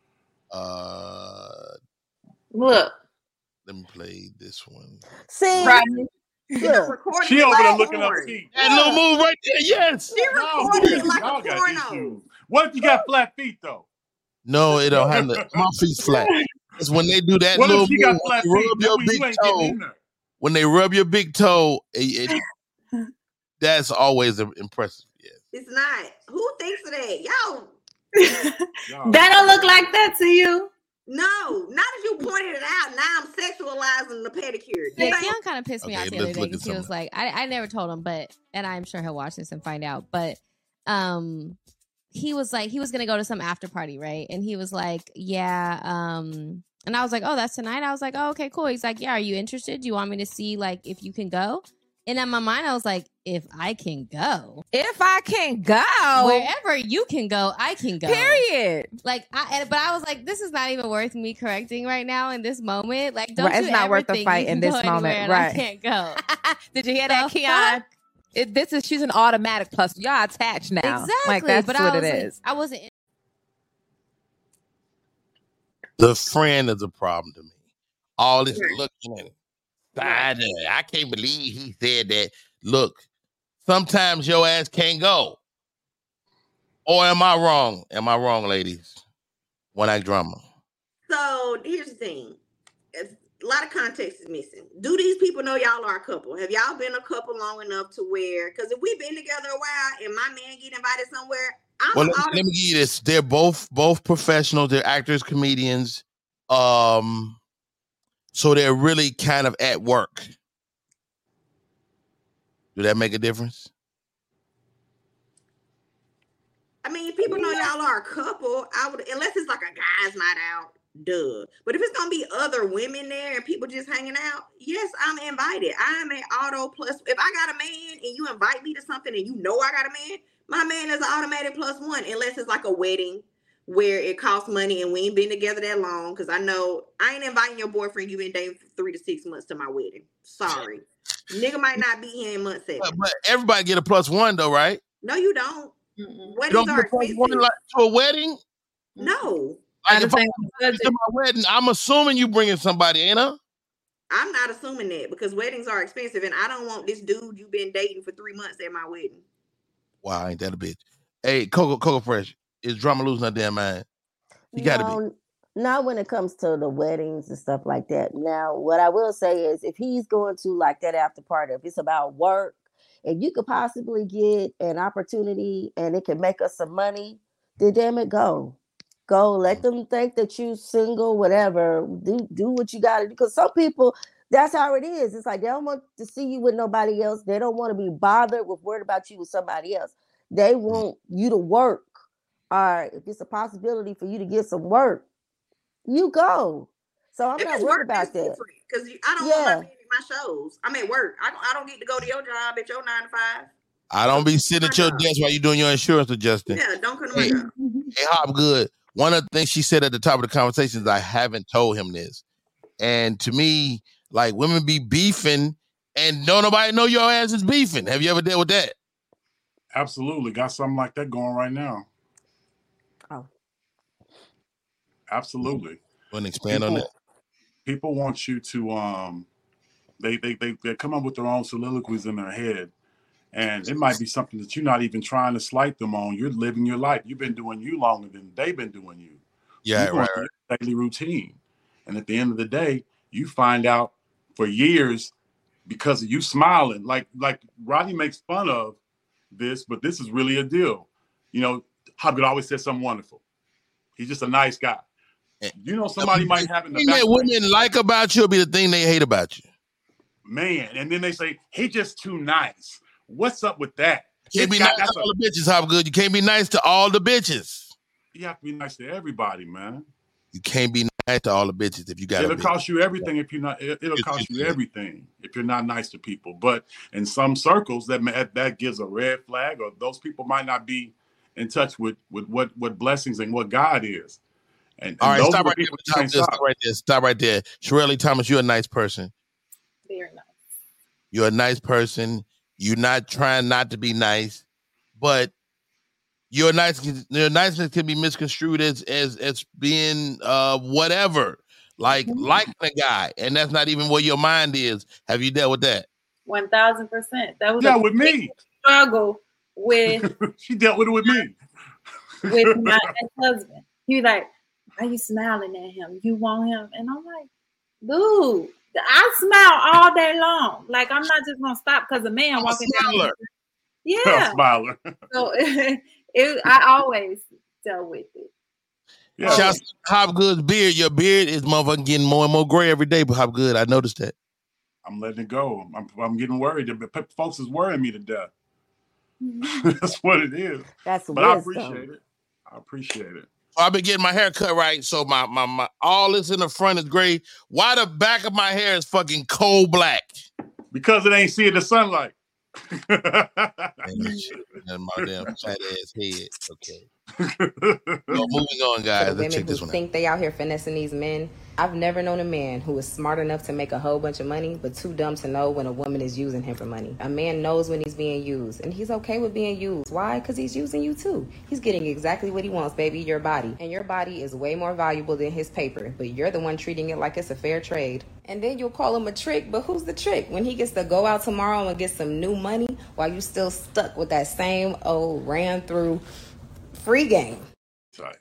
Look. Let me play this one. See, she over there looking up feet. That little move right there, yes. She recorded like Y'all a got porno. issues. What if you got flat feet though? No, it don't have my feet's flat. It's when they do that What little if she move, got flat rub feet? your You big ain't getting toe. in there. When they rub your big toe, that's always impressive. Yeah. It's not. Who thinks of that? Y'all. That don't look like that to you. No, not as you pointed it out. Now I'm sexualizing the pedicure. Yeah, Keon kind of pissed me Okay, off the other let's day look at because he some was of like, I never told him, but, and I'm sure he'll watch this and find out, but he was like, he was going to go to some after party, right? And he was like, yeah, and I was like, oh, that's tonight? I was like, oh, okay, cool. He's like, yeah, are you interested? Do you want me to see, like, if you can go? And in my mind, I was like, if I can go. If I can go. Wherever you can go, I can go. Period. Like, but I was like, this is not even worth me correcting right now in this moment. Like, don't Right, it's you not ever worth the think fight you in can this go moment, anywhere and right. I can't go. Did you hear that, Keon? She's an automatic plus. Y'all attached now. Exactly. Like, that's but what I it was like, is. I wasn't. The friend is a problem to me. All this looking at it. I can't believe he said that. Look, sometimes your ass can't go. Or am I wrong? Am I wrong, ladies? One Act Drama. So here's the thing. A lot of context is missing. Do these people know y'all are a couple? Have y'all been a couple long enough to where, because if we've been together a while and my man get invited somewhere, Let me give you this. They're both professionals. They're actors, comedians. So they're really kind of at work. Do that make a difference? I mean, if people know y'all are a couple, I would, unless it's like a guy's night out, duh. But if it's gonna be other women there and people just hanging out, yes, I'm invited. I'm an auto plus. If I got a man and you invite me to something and you know I got a man, my man is an automatic +1, unless it's like a wedding where it costs money and we ain't been together that long. Because I know I ain't inviting your boyfriend you been dating for 3 to 6 months to my wedding. Sorry. Nigga might not be here in month 7. But everybody get a +1 though, right? No, you don't. You Weddings don't are get a +1 expensive. like to a wedding? No. Like if I'm to my wedding, I'm assuming you bringing somebody, ain't I? I'm not assuming that because weddings are expensive and I don't want this dude you've been dating for 3 months at my wedding. Wow, ain't that a bitch? Hey, Coco Fresh, is Drama losing her damn mind? He got to be. Not when it comes to the weddings and stuff like that. Now, what I will say is if he's going to like that after party, if it's about work, and you could possibly get an opportunity and it can make us some money, then damn it, go. Let them think that you single, whatever. Do what you got to do. Because some people, that's how it is. It's like they don't want to see you with nobody else. They don't want to be bothered with worried about you with somebody else. They want you to work. All right, if it's a possibility for you to get some work, you go. So I'm not worried about that. Because I don't want my man at my shows. I'm at work. I don't get to go to your job at your 9 to 5. I don't be sitting at your desk while you doing your insurance adjusting. Yeah, don't come to my job. Hey, Hop Good. One of the things she said at the top of the conversation is I haven't told him this. And to me, like women be beefing and don't nobody know your ass is beefing. Have you ever dealt with that? Absolutely. Got something like that going right now. Oh. Absolutely. Want to expand on that? People want you to they come up with their own soliloquies in their head. And it might be something that you're not even trying to slight them on. You're living your life. You've been doing you longer than they've been doing you. Yeah, you're going through your daily routine. And at the end of the day, you find out for years because of you smiling. Like Rodney makes fun of this, but this is really a deal. You know, Hobgood always says something wonderful. He's just a nice guy. You know, somebody might have in the thing that women like about you will be the thing they hate about you. Man, and then they say, he's just too nice. What's up with that? You can't be nice to all the bitches, Hobgood. You can't be nice to all the bitches. You have to be nice to everybody, man. You can't be nice to all the bitches if you got. It'll cost you everything if you're not. It'll cost you everything if you're not nice to people. But in some circles, that gives a red flag, or those people might not be in touch with what blessings and what God is. And all right, those stop are right the people there. Stop right there. Shirley Thomas, you're a nice person. Very nice. You're a nice person. You're not trying not to be nice, but your niceness can be misconstrued as being whatever, like liking a guy, and that's not even where your mind is. Have you dealt with that? 1000%. That was with me. Struggle with. She dealt with it with me. With my ex-husband, he was like, "Why are you smiling at him? You want him?" And I'm like, "Dude, I smile all day long. Like I'm not just gonna stop because a man walking down." Yeah, smiler. So I always dealt with it. Yeah. Shout out to Hopgood's beard. Your beard is motherfucking getting more and more gray every day, but Hopgood, I noticed that. I'm letting it go. I'm getting worried. Folks is worrying me to death. That's what it is. That's but wisdom. I appreciate it. I appreciate it. I've been getting my hair cut right, so my all this in the front is gray. Why the back of my hair is fucking coal black? Because it ain't seeing the sunlight. And my damn fat ass head. Okay. Well, moving on, guys. Let's check this one out. Think they out here finessing these men. I've never known a man who is smart enough to make a whole bunch of money, but too dumb to know when a woman is using him for money. A man knows when he's being used, and he's okay with being used. Why? Because he's using you too. He's getting exactly what he wants, baby, your body. And your body is way more valuable than his paper, but you're the one treating it like it's a fair trade. And then you'll call him a trick, but who's the trick? When he gets to go out tomorrow and get some new money while you still stuck with that same old ran through free game. Sorry.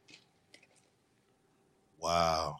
Wow.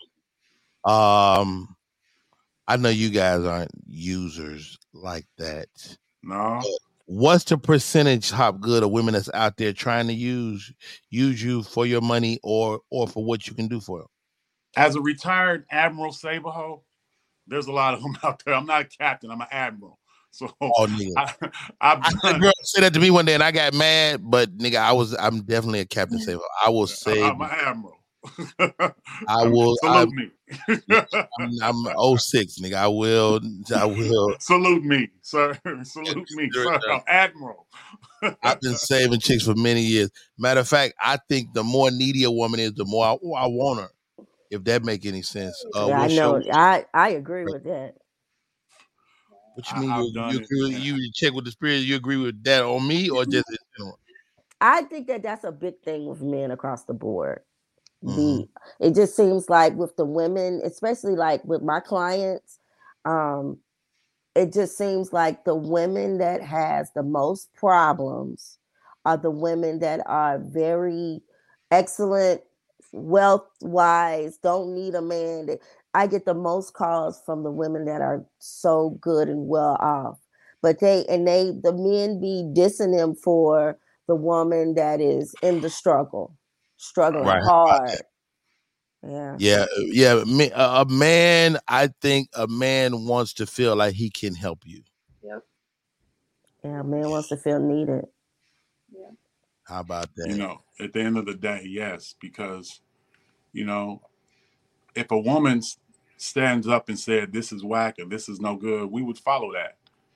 I know you guys aren't users like that. No. What's the percentage, Hopgood, of women that's out there trying to use you for your money or for what you can do for them? As a retired Admiral Saberho, there's a lot of them out there. I'm not a captain. I'm an admiral. So I had a girl say that to me one day, and I got mad. But nigga, I'm definitely a Captain Saberho. I will say I'm an admiral. I will salute me. I'm 06, nigga. I will salute me, sir. Salute me, sir. I'm admiral. I've been saving chicks for many years. Matter of fact, I think the more needy a woman is, the more I want her. If that make any sense. I know. I agree with that. What you mean? You check with the spirit. You agree with that on me, or just in general? I think that's a big thing with men across the board. Mm-hmm. It just seems like with the women, especially like with my clients, it just seems like the women that has the most problems are the women that are very excellent, wealth-wise, don't need a man. I get the most calls from the women that are so good and well off, but the men be dissing them for the woman that is in the struggling hard. Yeah. A man. I think a man wants to feel like he can help you. Yep. Yeah, a man wants to feel needed. Yeah. How about that? You know, at the end of the day, yes, because you know, if a woman stands up and said this is whack and this is no good, we would follow that.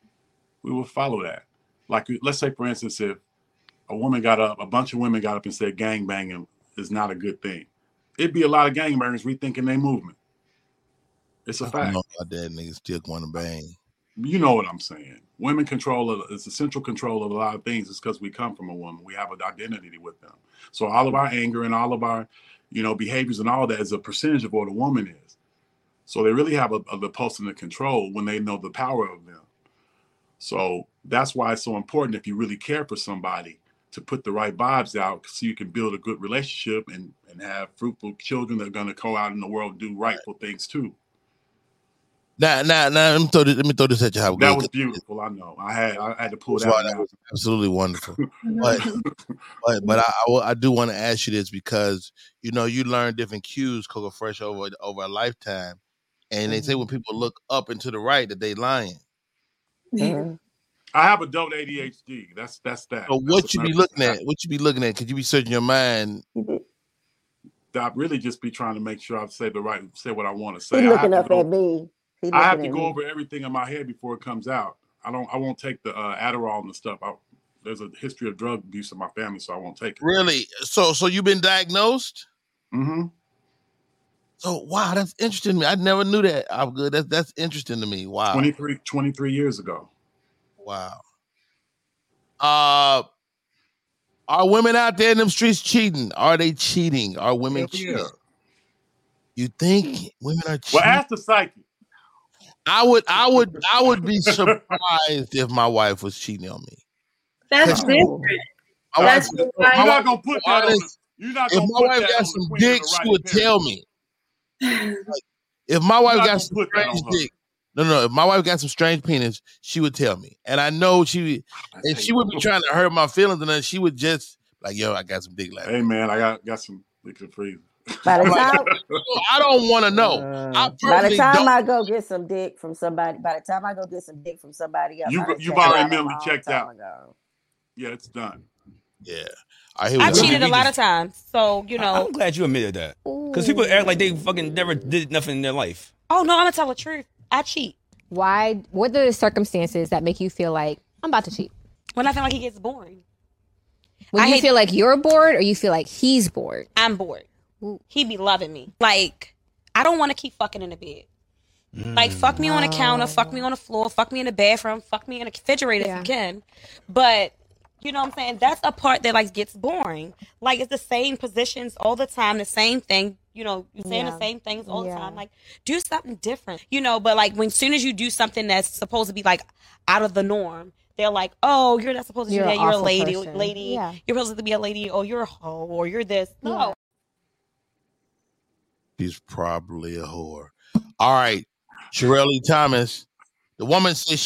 Like, let's say, for instance, if a bunch of women got up and said gangbanging is not a good thing, it'd be a lot of gangbangers rethinking their movement. It's a fact. I don't know about that. Niggas still want to bang. You know what I'm saying? Women it's the central control of a lot of things. It's because we come from a woman. We have an identity with them. So all of our anger and all of our, behaviors and all that is a percentage of what a woman is. So they really have the pulse and the control when they know the power of them. So that's why it's so important, if you really care for somebody, to put the right vibes out so you can build a good relationship and have fruitful children that are going to go out in the world and do rightful things too. Now, let me throw this at you. That was beautiful. I know. I had to pull that out. That was absolutely wonderful. but I do want to ask you this because you learn different cues, Cocoa Fresh, over a lifetime, and they say when people look up and to the right that they lying. Mm-hmm. I have adult ADHD. That's that. So what you be looking at? What you be looking at? Could you be searching your mind? I really just be trying to make sure I say what I want to say. He's looking up at me. I have to go over everything in my head before it comes out. I won't take the Adderall and the stuff. there's a history of drug abuse in my family, so I won't take it. Really? So you've been diagnosed? Mm-hmm. So wow, that's interesting to me. I never knew that. I'm good. That's interesting to me. Wow. 23 years ago. Wow. Are women out there in them streets cheating? Are they cheating? Are women cheating? Yeah. You think women are cheating? Well, ask the psychic. I would be surprised if my wife was cheating on me. That's different. You're not gonna put that on. You're not gonna if my put wife that got on some the dick, she would tell me. Like, if my wife got some strange dick, no. If my wife got some strange penis, she would tell me, and I know she would be trying to hurt my feelings, and then she would just like, "Yo, I got some dick last." Hey man, I got some dick in the freezer. By the time I don't want to know. By the time I go get some dick from somebody, else, you've already mentally checked out. Yeah, it's done. Yeah. I cheated a lot of times, so you know. I'm glad you admitted that, because people act like they fucking never did nothing in their life. Oh no, I'm gonna tell the truth. I cheat. Why? What are the circumstances that make you feel like I'm about to cheat? When I feel like he gets boring. When you feel like you're bored, or you feel like he's bored? I'm bored. He be loving me. Like, I don't want to keep fucking in the bed. Like, fuck me on the counter, fuck me on the floor, fuck me in the bathroom, fuck me in the refrigerator if you can. But, you know what I'm saying? That's a part that, like, gets boring. Like, it's the same positions all the time, the same thing. You know, you're saying the same things all the time. Like, do something different. You know, but, like, as soon as you do something that's supposed to be, like, out of the norm, they're like, oh, you're not supposed to do that. You're a lady. Yeah. You're supposed to be a lady. Oh, you're a hoe. Or you're this. No. She's probably a whore. All right, Shirley Thomas. The woman says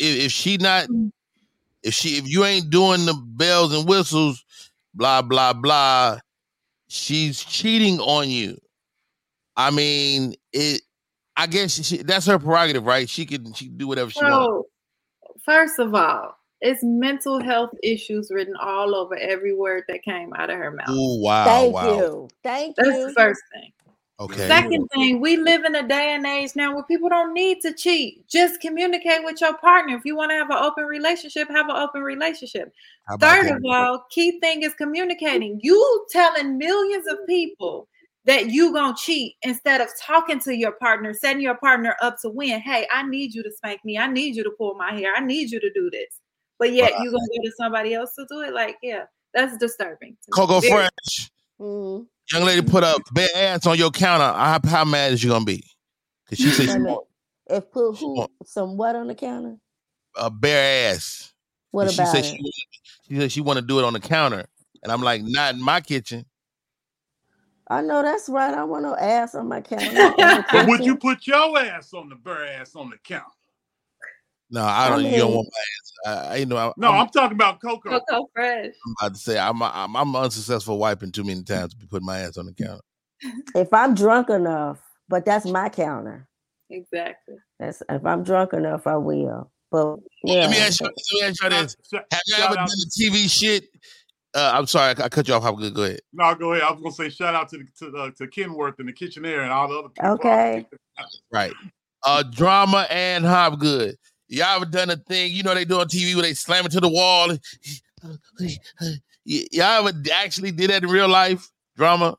if you ain't doing the bells and whistles, blah blah blah, she's cheating on you. I mean, I guess that's her prerogative, right? She can do whatever she wants. First of all, it's mental health issues written all over every word that came out of her mouth. Oh wow! Thank you. That's you. the first thing. Okay. Second thing, we live in a day and age now where people don't need to cheat. Just communicate with your partner. If you want to have an open relationship, have an open relationship. Third of all, key thing is communicating. You telling millions of people that you gonna cheat instead of talking to your partner, setting your partner up to win. Hey, I need you to spank me. I need you to pull my hair. I need you to do this. But yet you gonna go to somebody else to do it? Like, yeah, that's disturbing. Coco Fresh. Young lady put up bare ass on your counter. How mad is you gonna be? Because she said if put some what on the counter? Bare ass. What about it? She said she want to do it on the counter, and I'm like, not in my kitchen. I know that's right. I want no ass on my counter. But would you put your ass on the bare ass on the counter? No, I don't. You don't want my ass. I'm talking about Coco. Coco Fresh. I'm about to say I'm unsuccessful wiping too many times to be putting my ass on the counter. If I'm drunk enough, but that's my counter. Exactly. If I'm drunk enough, I will. But yeah. Let me ask you this: have you ever done the TV shit? I'm sorry, I cut you off. Go ahead. No, go ahead. I was gonna say shout out to Kenworth and the Kitchenaire and all the other people. Okay. Right. Drama and Hopgood. Y'all ever done a thing, they do on TV where they slam it to the wall? Y'all ever actually did that in real life? Drama?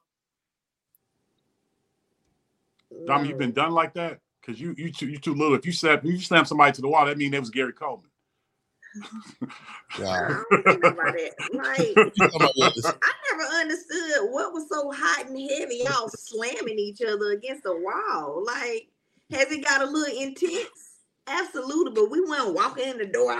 Drama, you've been done like that? Because you too little. If you slam somebody to the wall, that means it was Gary Coleman. I don't think about it. Like, I never understood what was so hot and heavy, y'all slamming each other against the wall. Like, has it got a little intense? Absolutely, but we weren't walking in the door.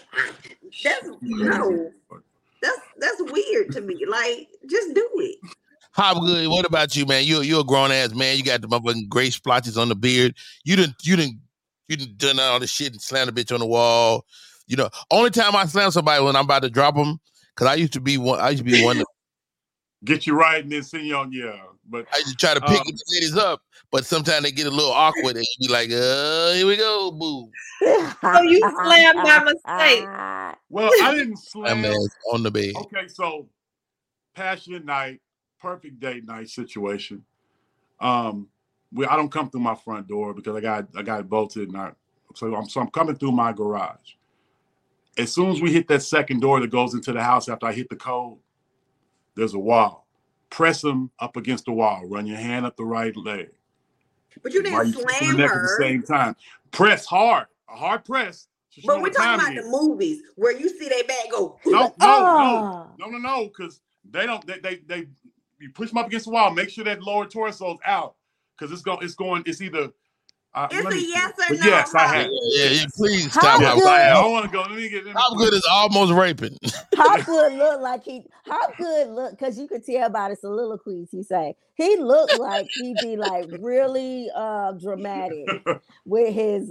That's weird to me. Like, just do it. Hopgood, what about you, man? You're a grown ass man. You got the motherfucking gray splotches on the beard. You done done all this shit and slammed a bitch on the wall. Only time I slam somebody when I'm about to drop them, because I used to be one to get you right and then send you on. But I used to try to pick the ladies up, but sometimes they get a little awkward and you be like, here we go, boo. So you slammed by mistake. Well, I didn't slam on the bed. Okay, so passionate night, perfect date night situation. I don't come through my front door because I got it bolted, so I'm coming through my garage. As soon as we hit that second door that goes into the house after I hit the code, there's a wall. Press them up against the wall. Run your hand up the right leg. But you didn't slam her. At the same time. Press hard. A hard press. But we're talking about the movies where you see their back go. No. Because they don't. They you push them up against the wall. Make sure that lower torso's out. Because it's going. It's either. It's a yes or no. Yes, I have. Yeah, please stop. I want to go. Let me get. How good is almost raping? How good look like he? How good look? Because you could tell by the soliloquies he say. He looked like he'd be like really dramatic with his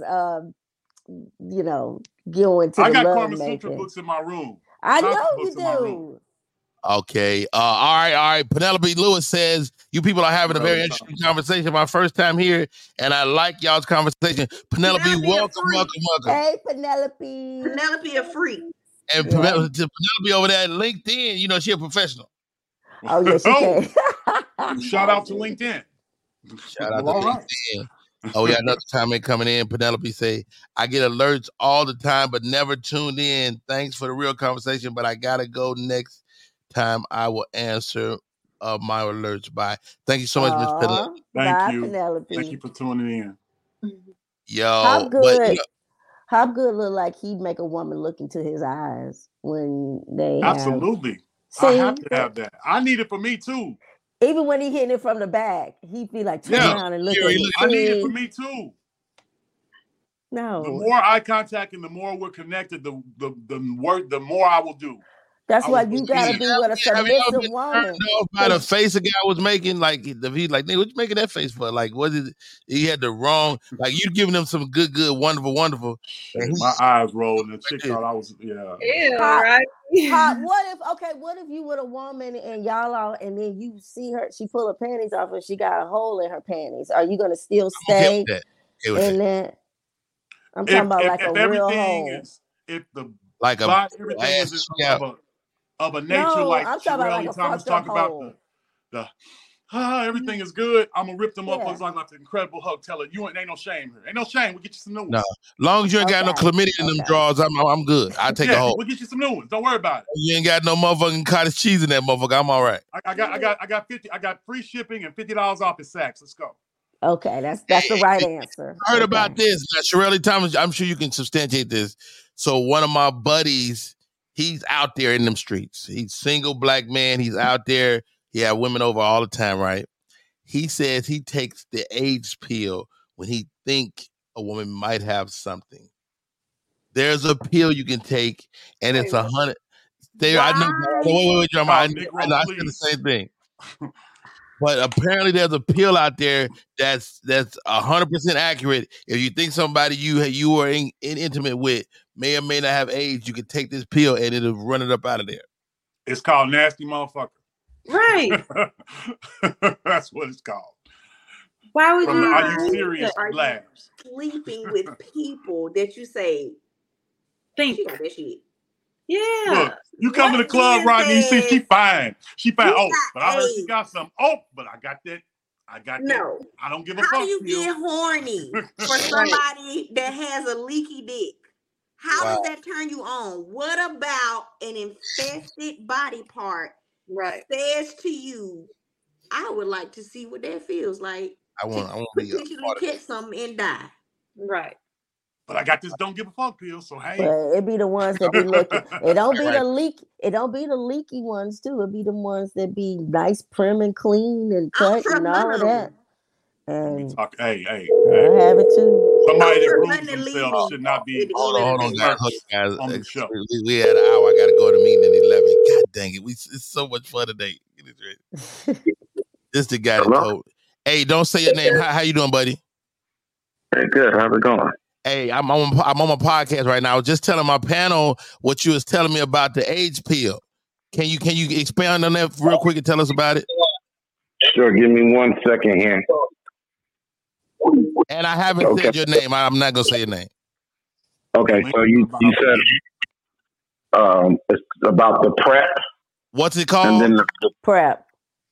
going to. I the got love Kama Sutra making. books in my room. I know you do. Okay. All right. Penelope Lewis says, you people are having a very interesting conversation. My first time here, and I like y'all's conversation. Penelope, welcome. Hey, Penelope. Penelope a freak. And Penelope over there at LinkedIn, she a professional. Oh, yes, she can. Shout out to LinkedIn. Shout out to LinkedIn. Oh, we got another comment coming in. Penelope say, I get alerts all the time, but never tuned in. Thanks for the real conversation, but I got to go next time. I will answer my alerts. Bye. Thank you so much, Miss Penelope. Thank you. Penelope. Thank you for tuning in. Yo, how good? How good look like he'd make a woman look into his eyes when they absolutely. I have to have that. I need it for me too. Even when he hitting it from the back, he'd be like turn around and look at me. I need it for me too. No. The more eye contact and the more we're connected, the more I will do. That's why you gotta be with a submissive woman. By the face a guy was making, like he's like, "Nigga, what you making that face for?" Like, was it? He had the wrong. Like you giving him some good, wonderful. And my eyes rolled, and the chick thought I was, Ew, right? What if you with a woman and y'all out, and then you see her, she pull her panties off, and she got a hole in her panties? Are you gonna still stay in that? I'm talking about like a real hole. If the like everything is of a nature like Shirley Thomas talk about the everything is good. I'm gonna rip them up like the Incredible Hulk. Tell her you ain't no shame here. Ain't no shame. We'll get you some new ones. No, long as you ain't got no chlamydia in them drawers, I'm good. I take a hold. We'll get you some new ones. Don't worry about it. You ain't got no motherfucking cottage cheese in that motherfucker. I'm all right. I got 50. I got free shipping and $50 off at Saks. Let's go. Okay, that's the right answer. I heard about this. Now, Shirley Thomas, I'm sure you can substantiate this. So one of my buddies, he's out there in them streets. He's single black man. He's out there. He had women over all the time, right? He says he takes the AIDS pill when he think a woman might have something. There's a pill you can take, and it's 100. Wait, John, I said the same thing. But apparently there's a pill out there that's 100% accurate. If you think somebody you are intimate with may or may not have AIDS, you can take this pill and it'll run it up out of there. It's called Nasty Motherfucker. Right. That's what it's called. Why would you? Are you serious? Labs. Sleeping with people that you say think she got that shit. Yeah. Look, you come to the club, Rodney, you see she fine. She fine. But I heard she got some. But I got that. No. I don't give a fuck. How do you get horny for somebody that has a leaky dick? How does that turn you on? What about an infested body part says to you, I would like to see what that feels like. I want to potentially catch something and die. Right. But I got this don't give a fuck pill, so hey. But it be the ones that be looking. It don't be the leak. It don't be the leaky ones too. It be the ones that be nice, prim, and clean, and cut, and all of that. And hey. I have it too. Somebody that proves themselves should not be. Hold on, guys. On the show. We had an hour. I got to go to the meeting at 11. God dang it! It's so much fun today. This the guy that told. Hey, don't say your name. How you doing, buddy? Hey, good. How's it going? Hey, I'm on my podcast right now. I was just telling my panel what you was telling me about the AIDS pill. Can you expand on that real quick and tell us about it? Sure. Give me 1 second here. And I haven't said your name. I'm not gonna say your name. Okay, so you said it's about the PrEP. What's it called? And then the PrEP.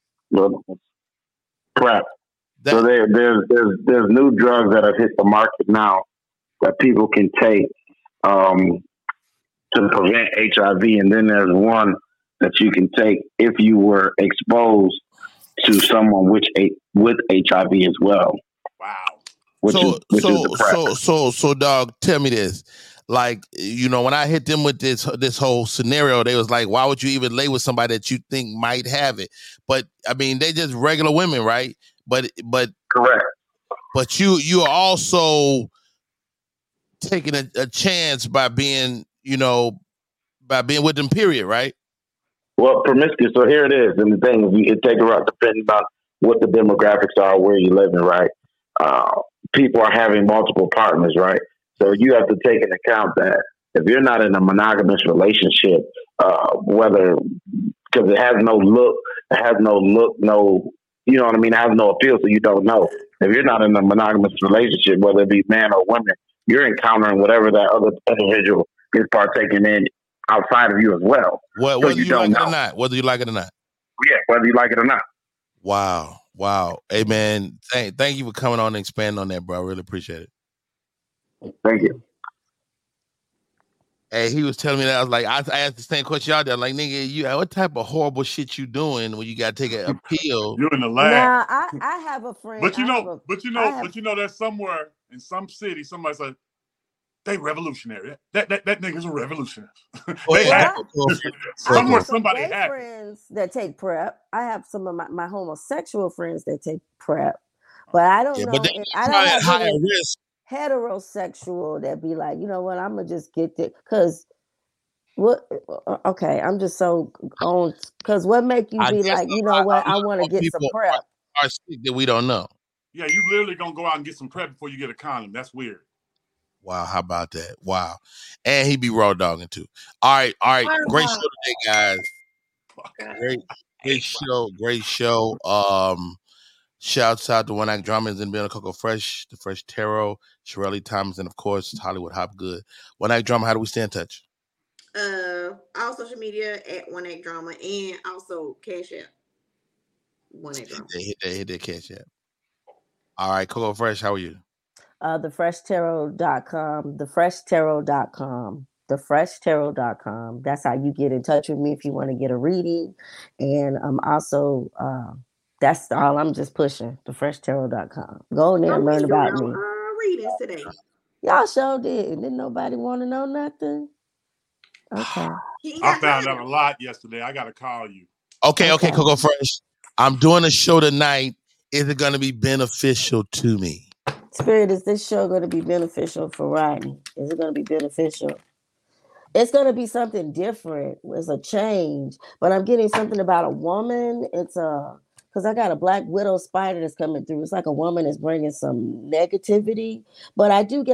PrEP. So there's new drugs that have hit the market now that people can take. to prevent HIV, and then there's one that you can take if you were exposed to someone with HIV as well. Wow. So, dog, tell me this. Like, you know, when I hit them with this whole scenario, they was like, why would you even lay with somebody that you think might have it? But I mean, they just regular women, right? But correct. But you are also taking a chance by being, you know, by being with them, period, right? Well, promiscuous. So here it is. And the thing is, you take it out depending on what the demographics are, where you're living, right? People are having multiple partners, right? So you have to take into account that if you're not in a monogamous relationship, whether because it has no look, no, you know what I mean? It has no appeal, so you don't know. If you're not in a monogamous relationship, whether it be man or woman, you're encountering whatever that other individual is partaking in outside of you as well. Whether you like it or not. Whether you like it or not. Yeah, whether you like it or not. Wow. Hey, man, thank you for coming on and expanding on that, bro. I really appreciate it. Thank you. Hey, he was telling me that. I was like, I asked the same question y'all did. Like, nigga, what type of horrible shit you doing when you gotta take a pill? You're in the lab. Now, I have a friend. But you know, there's somewhere in some city, somebody's like, they revolutionary. That nigga's a revolutionary. Somewhere somebody has friends that take PrEP. I have some of my homosexual friends that take PrEP, but I don't know. But I don't have higher risk. Heterosexual that be like, you know what, I'm gonna just get it because what? Okay, I'm just so on because what make you be like, you know what, I want to get some PrEP. Are sick that we don't know. Yeah, you literally gonna go out and get some PrEP before you get a condom. That's weird. Wow, how about that? Wow, and he be raw dogging too. All right, great show today, guys. Great show. Shouts out to One Act Drama and Bill Coco Fresh, the Fresh Tarot, Shirley Thomas, and of course Hollywood Hop Good. One Act Drama, how do we stay in touch? All social media at One Act Drama and also Cash App. One Act Drama. Hit that Cash App. All right, Coco Fresh, how are you? TheFreshTarot.com, TheFreshTarot.com, TheFreshTarot.com. That's how you get in touch with me if you want to get a reading. And I'm also that's all I'm just pushing. TheFreshTarot.com. Go in there and learn about me. Readings today. Y'all sure did. Didn't nobody want to know nothing? Okay. I found out a lot yesterday. I got to call you. Okay, Coco Fresh. I'm doing a show tonight. Is it going to be beneficial to me? Spirit, is this show going to be beneficial for Rodney? Is it going to be beneficial? It's going to be something different. It's a change. But I'm getting something about a woman. It's because I got a Black Widow spider that's coming through. It's like a woman is bringing some negativity. But I do get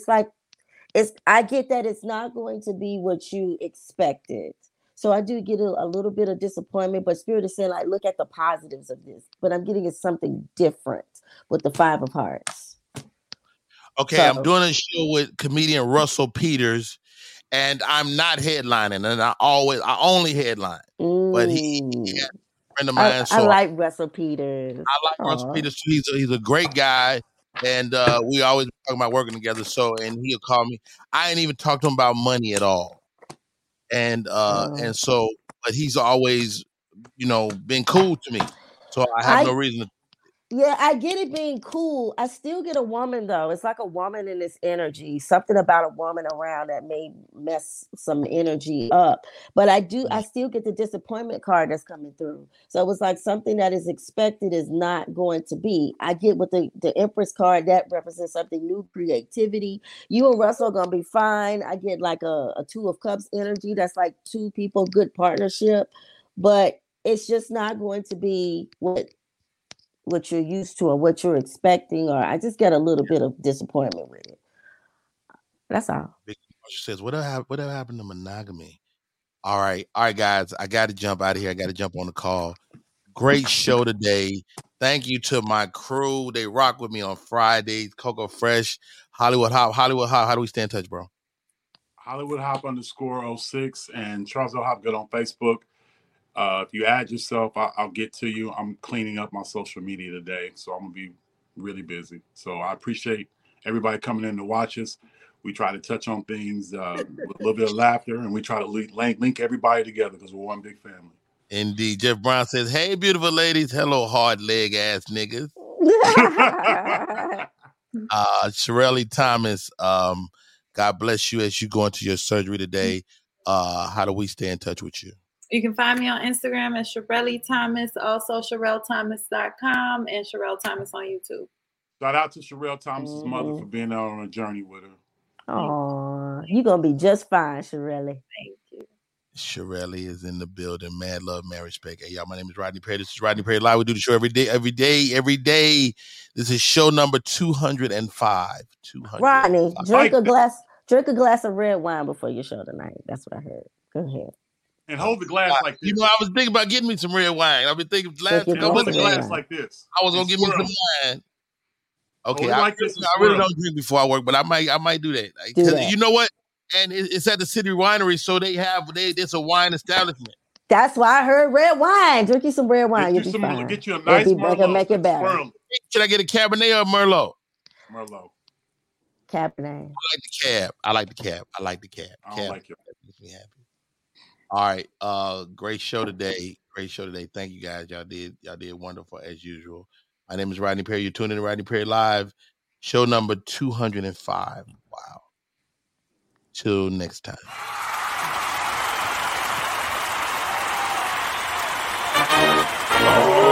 I get that it's not going to be what you expected. So I do get a little bit of disappointment, but Spirit is saying, like, look at the positives of this. But I'm getting it something different with the Five of Hearts. Okay, so, I'm doing a show with comedian Russell Peters, and I'm not headlining, and I only headline. But he's a friend of mine. I like Russell Peters. I like Russell Peters too. He's a great guy, and we always talk about working together. So, and he'll call me. I ain't even talked to him about money at all, and so, but he's always, been cool to me. So I have no reason to. Yeah, I get it being cool. I still get a woman, though. It's like a woman in this energy. Something about a woman around that may mess some energy up. But I still get the disappointment card that's coming through. So it was like something that is expected is not going to be. I get with the Empress card, that represents something new, creativity. You and Russell are going to be fine. I get like a Two of Cups energy. That's like two people, good partnership. But it's just not going to be what you're used to or what you're expecting, or I just get a little bit of disappointment with it. That's all. She says, whatever happened to monogamy? All right, guys, I got to jump out of here. I got to jump on the call. Great show today. Thank you to my crew. They rock with me on Fridays. Coco Fresh, Hollywood Hop. How do we stay in touch, bro? Hollywood Hop _06 and Charles L. Hopgood on Facebook. If you add yourself, I'll get to you. I'm cleaning up my social media today, so I'm going to be really busy. So I appreciate everybody coming in to watch us. We try to touch on things with a little bit of laughter, and we try to link everybody together because we're one big family. Indeed. Jeff Brown says, "Hey, beautiful ladies. Hello, hard leg ass niggas." Shirley Thomas, God bless you as you go into your surgery today. How do we stay in touch with you? You can find me on Instagram at Shirley Thomas, also SherelleThomas.com, and Sherelle Thomas on YouTube. Shout out to Sherelle Thomas's mother for being on a journey with her. Oh, you're going to be just fine, Shirley. Thank you. Shirley is in the building. Mad love, mad respect. Hey, y'all, my name is Rodney Perry. This is Rodney Perry Live. We do the show every day. This is show number 205. Rodney, drink a glass of red wine before your show tonight. That's what I heard. Go ahead. And hold the glass like this. You know, I was thinking about getting me some red wine. I've been thinking hold the glass like this. I was going to give me some wine. Okay, I really don't drink before I work, but I might do that. Because you know what? And it's at the City Winery, so it's a wine establishment. That's why I heard red wine. Drink you some red wine. Get you a nice Merlot. Make it better. Can I get a Cabernet or Merlot? Merlot. Cabernet. I like the cab. I don't like it. That makes me happy. All right. Great show today. Thank you guys. Y'all did wonderful as usual. My name is Rodney Perry. You're tuning in to Rodney Perry Live, show number 205. Wow. Till next time.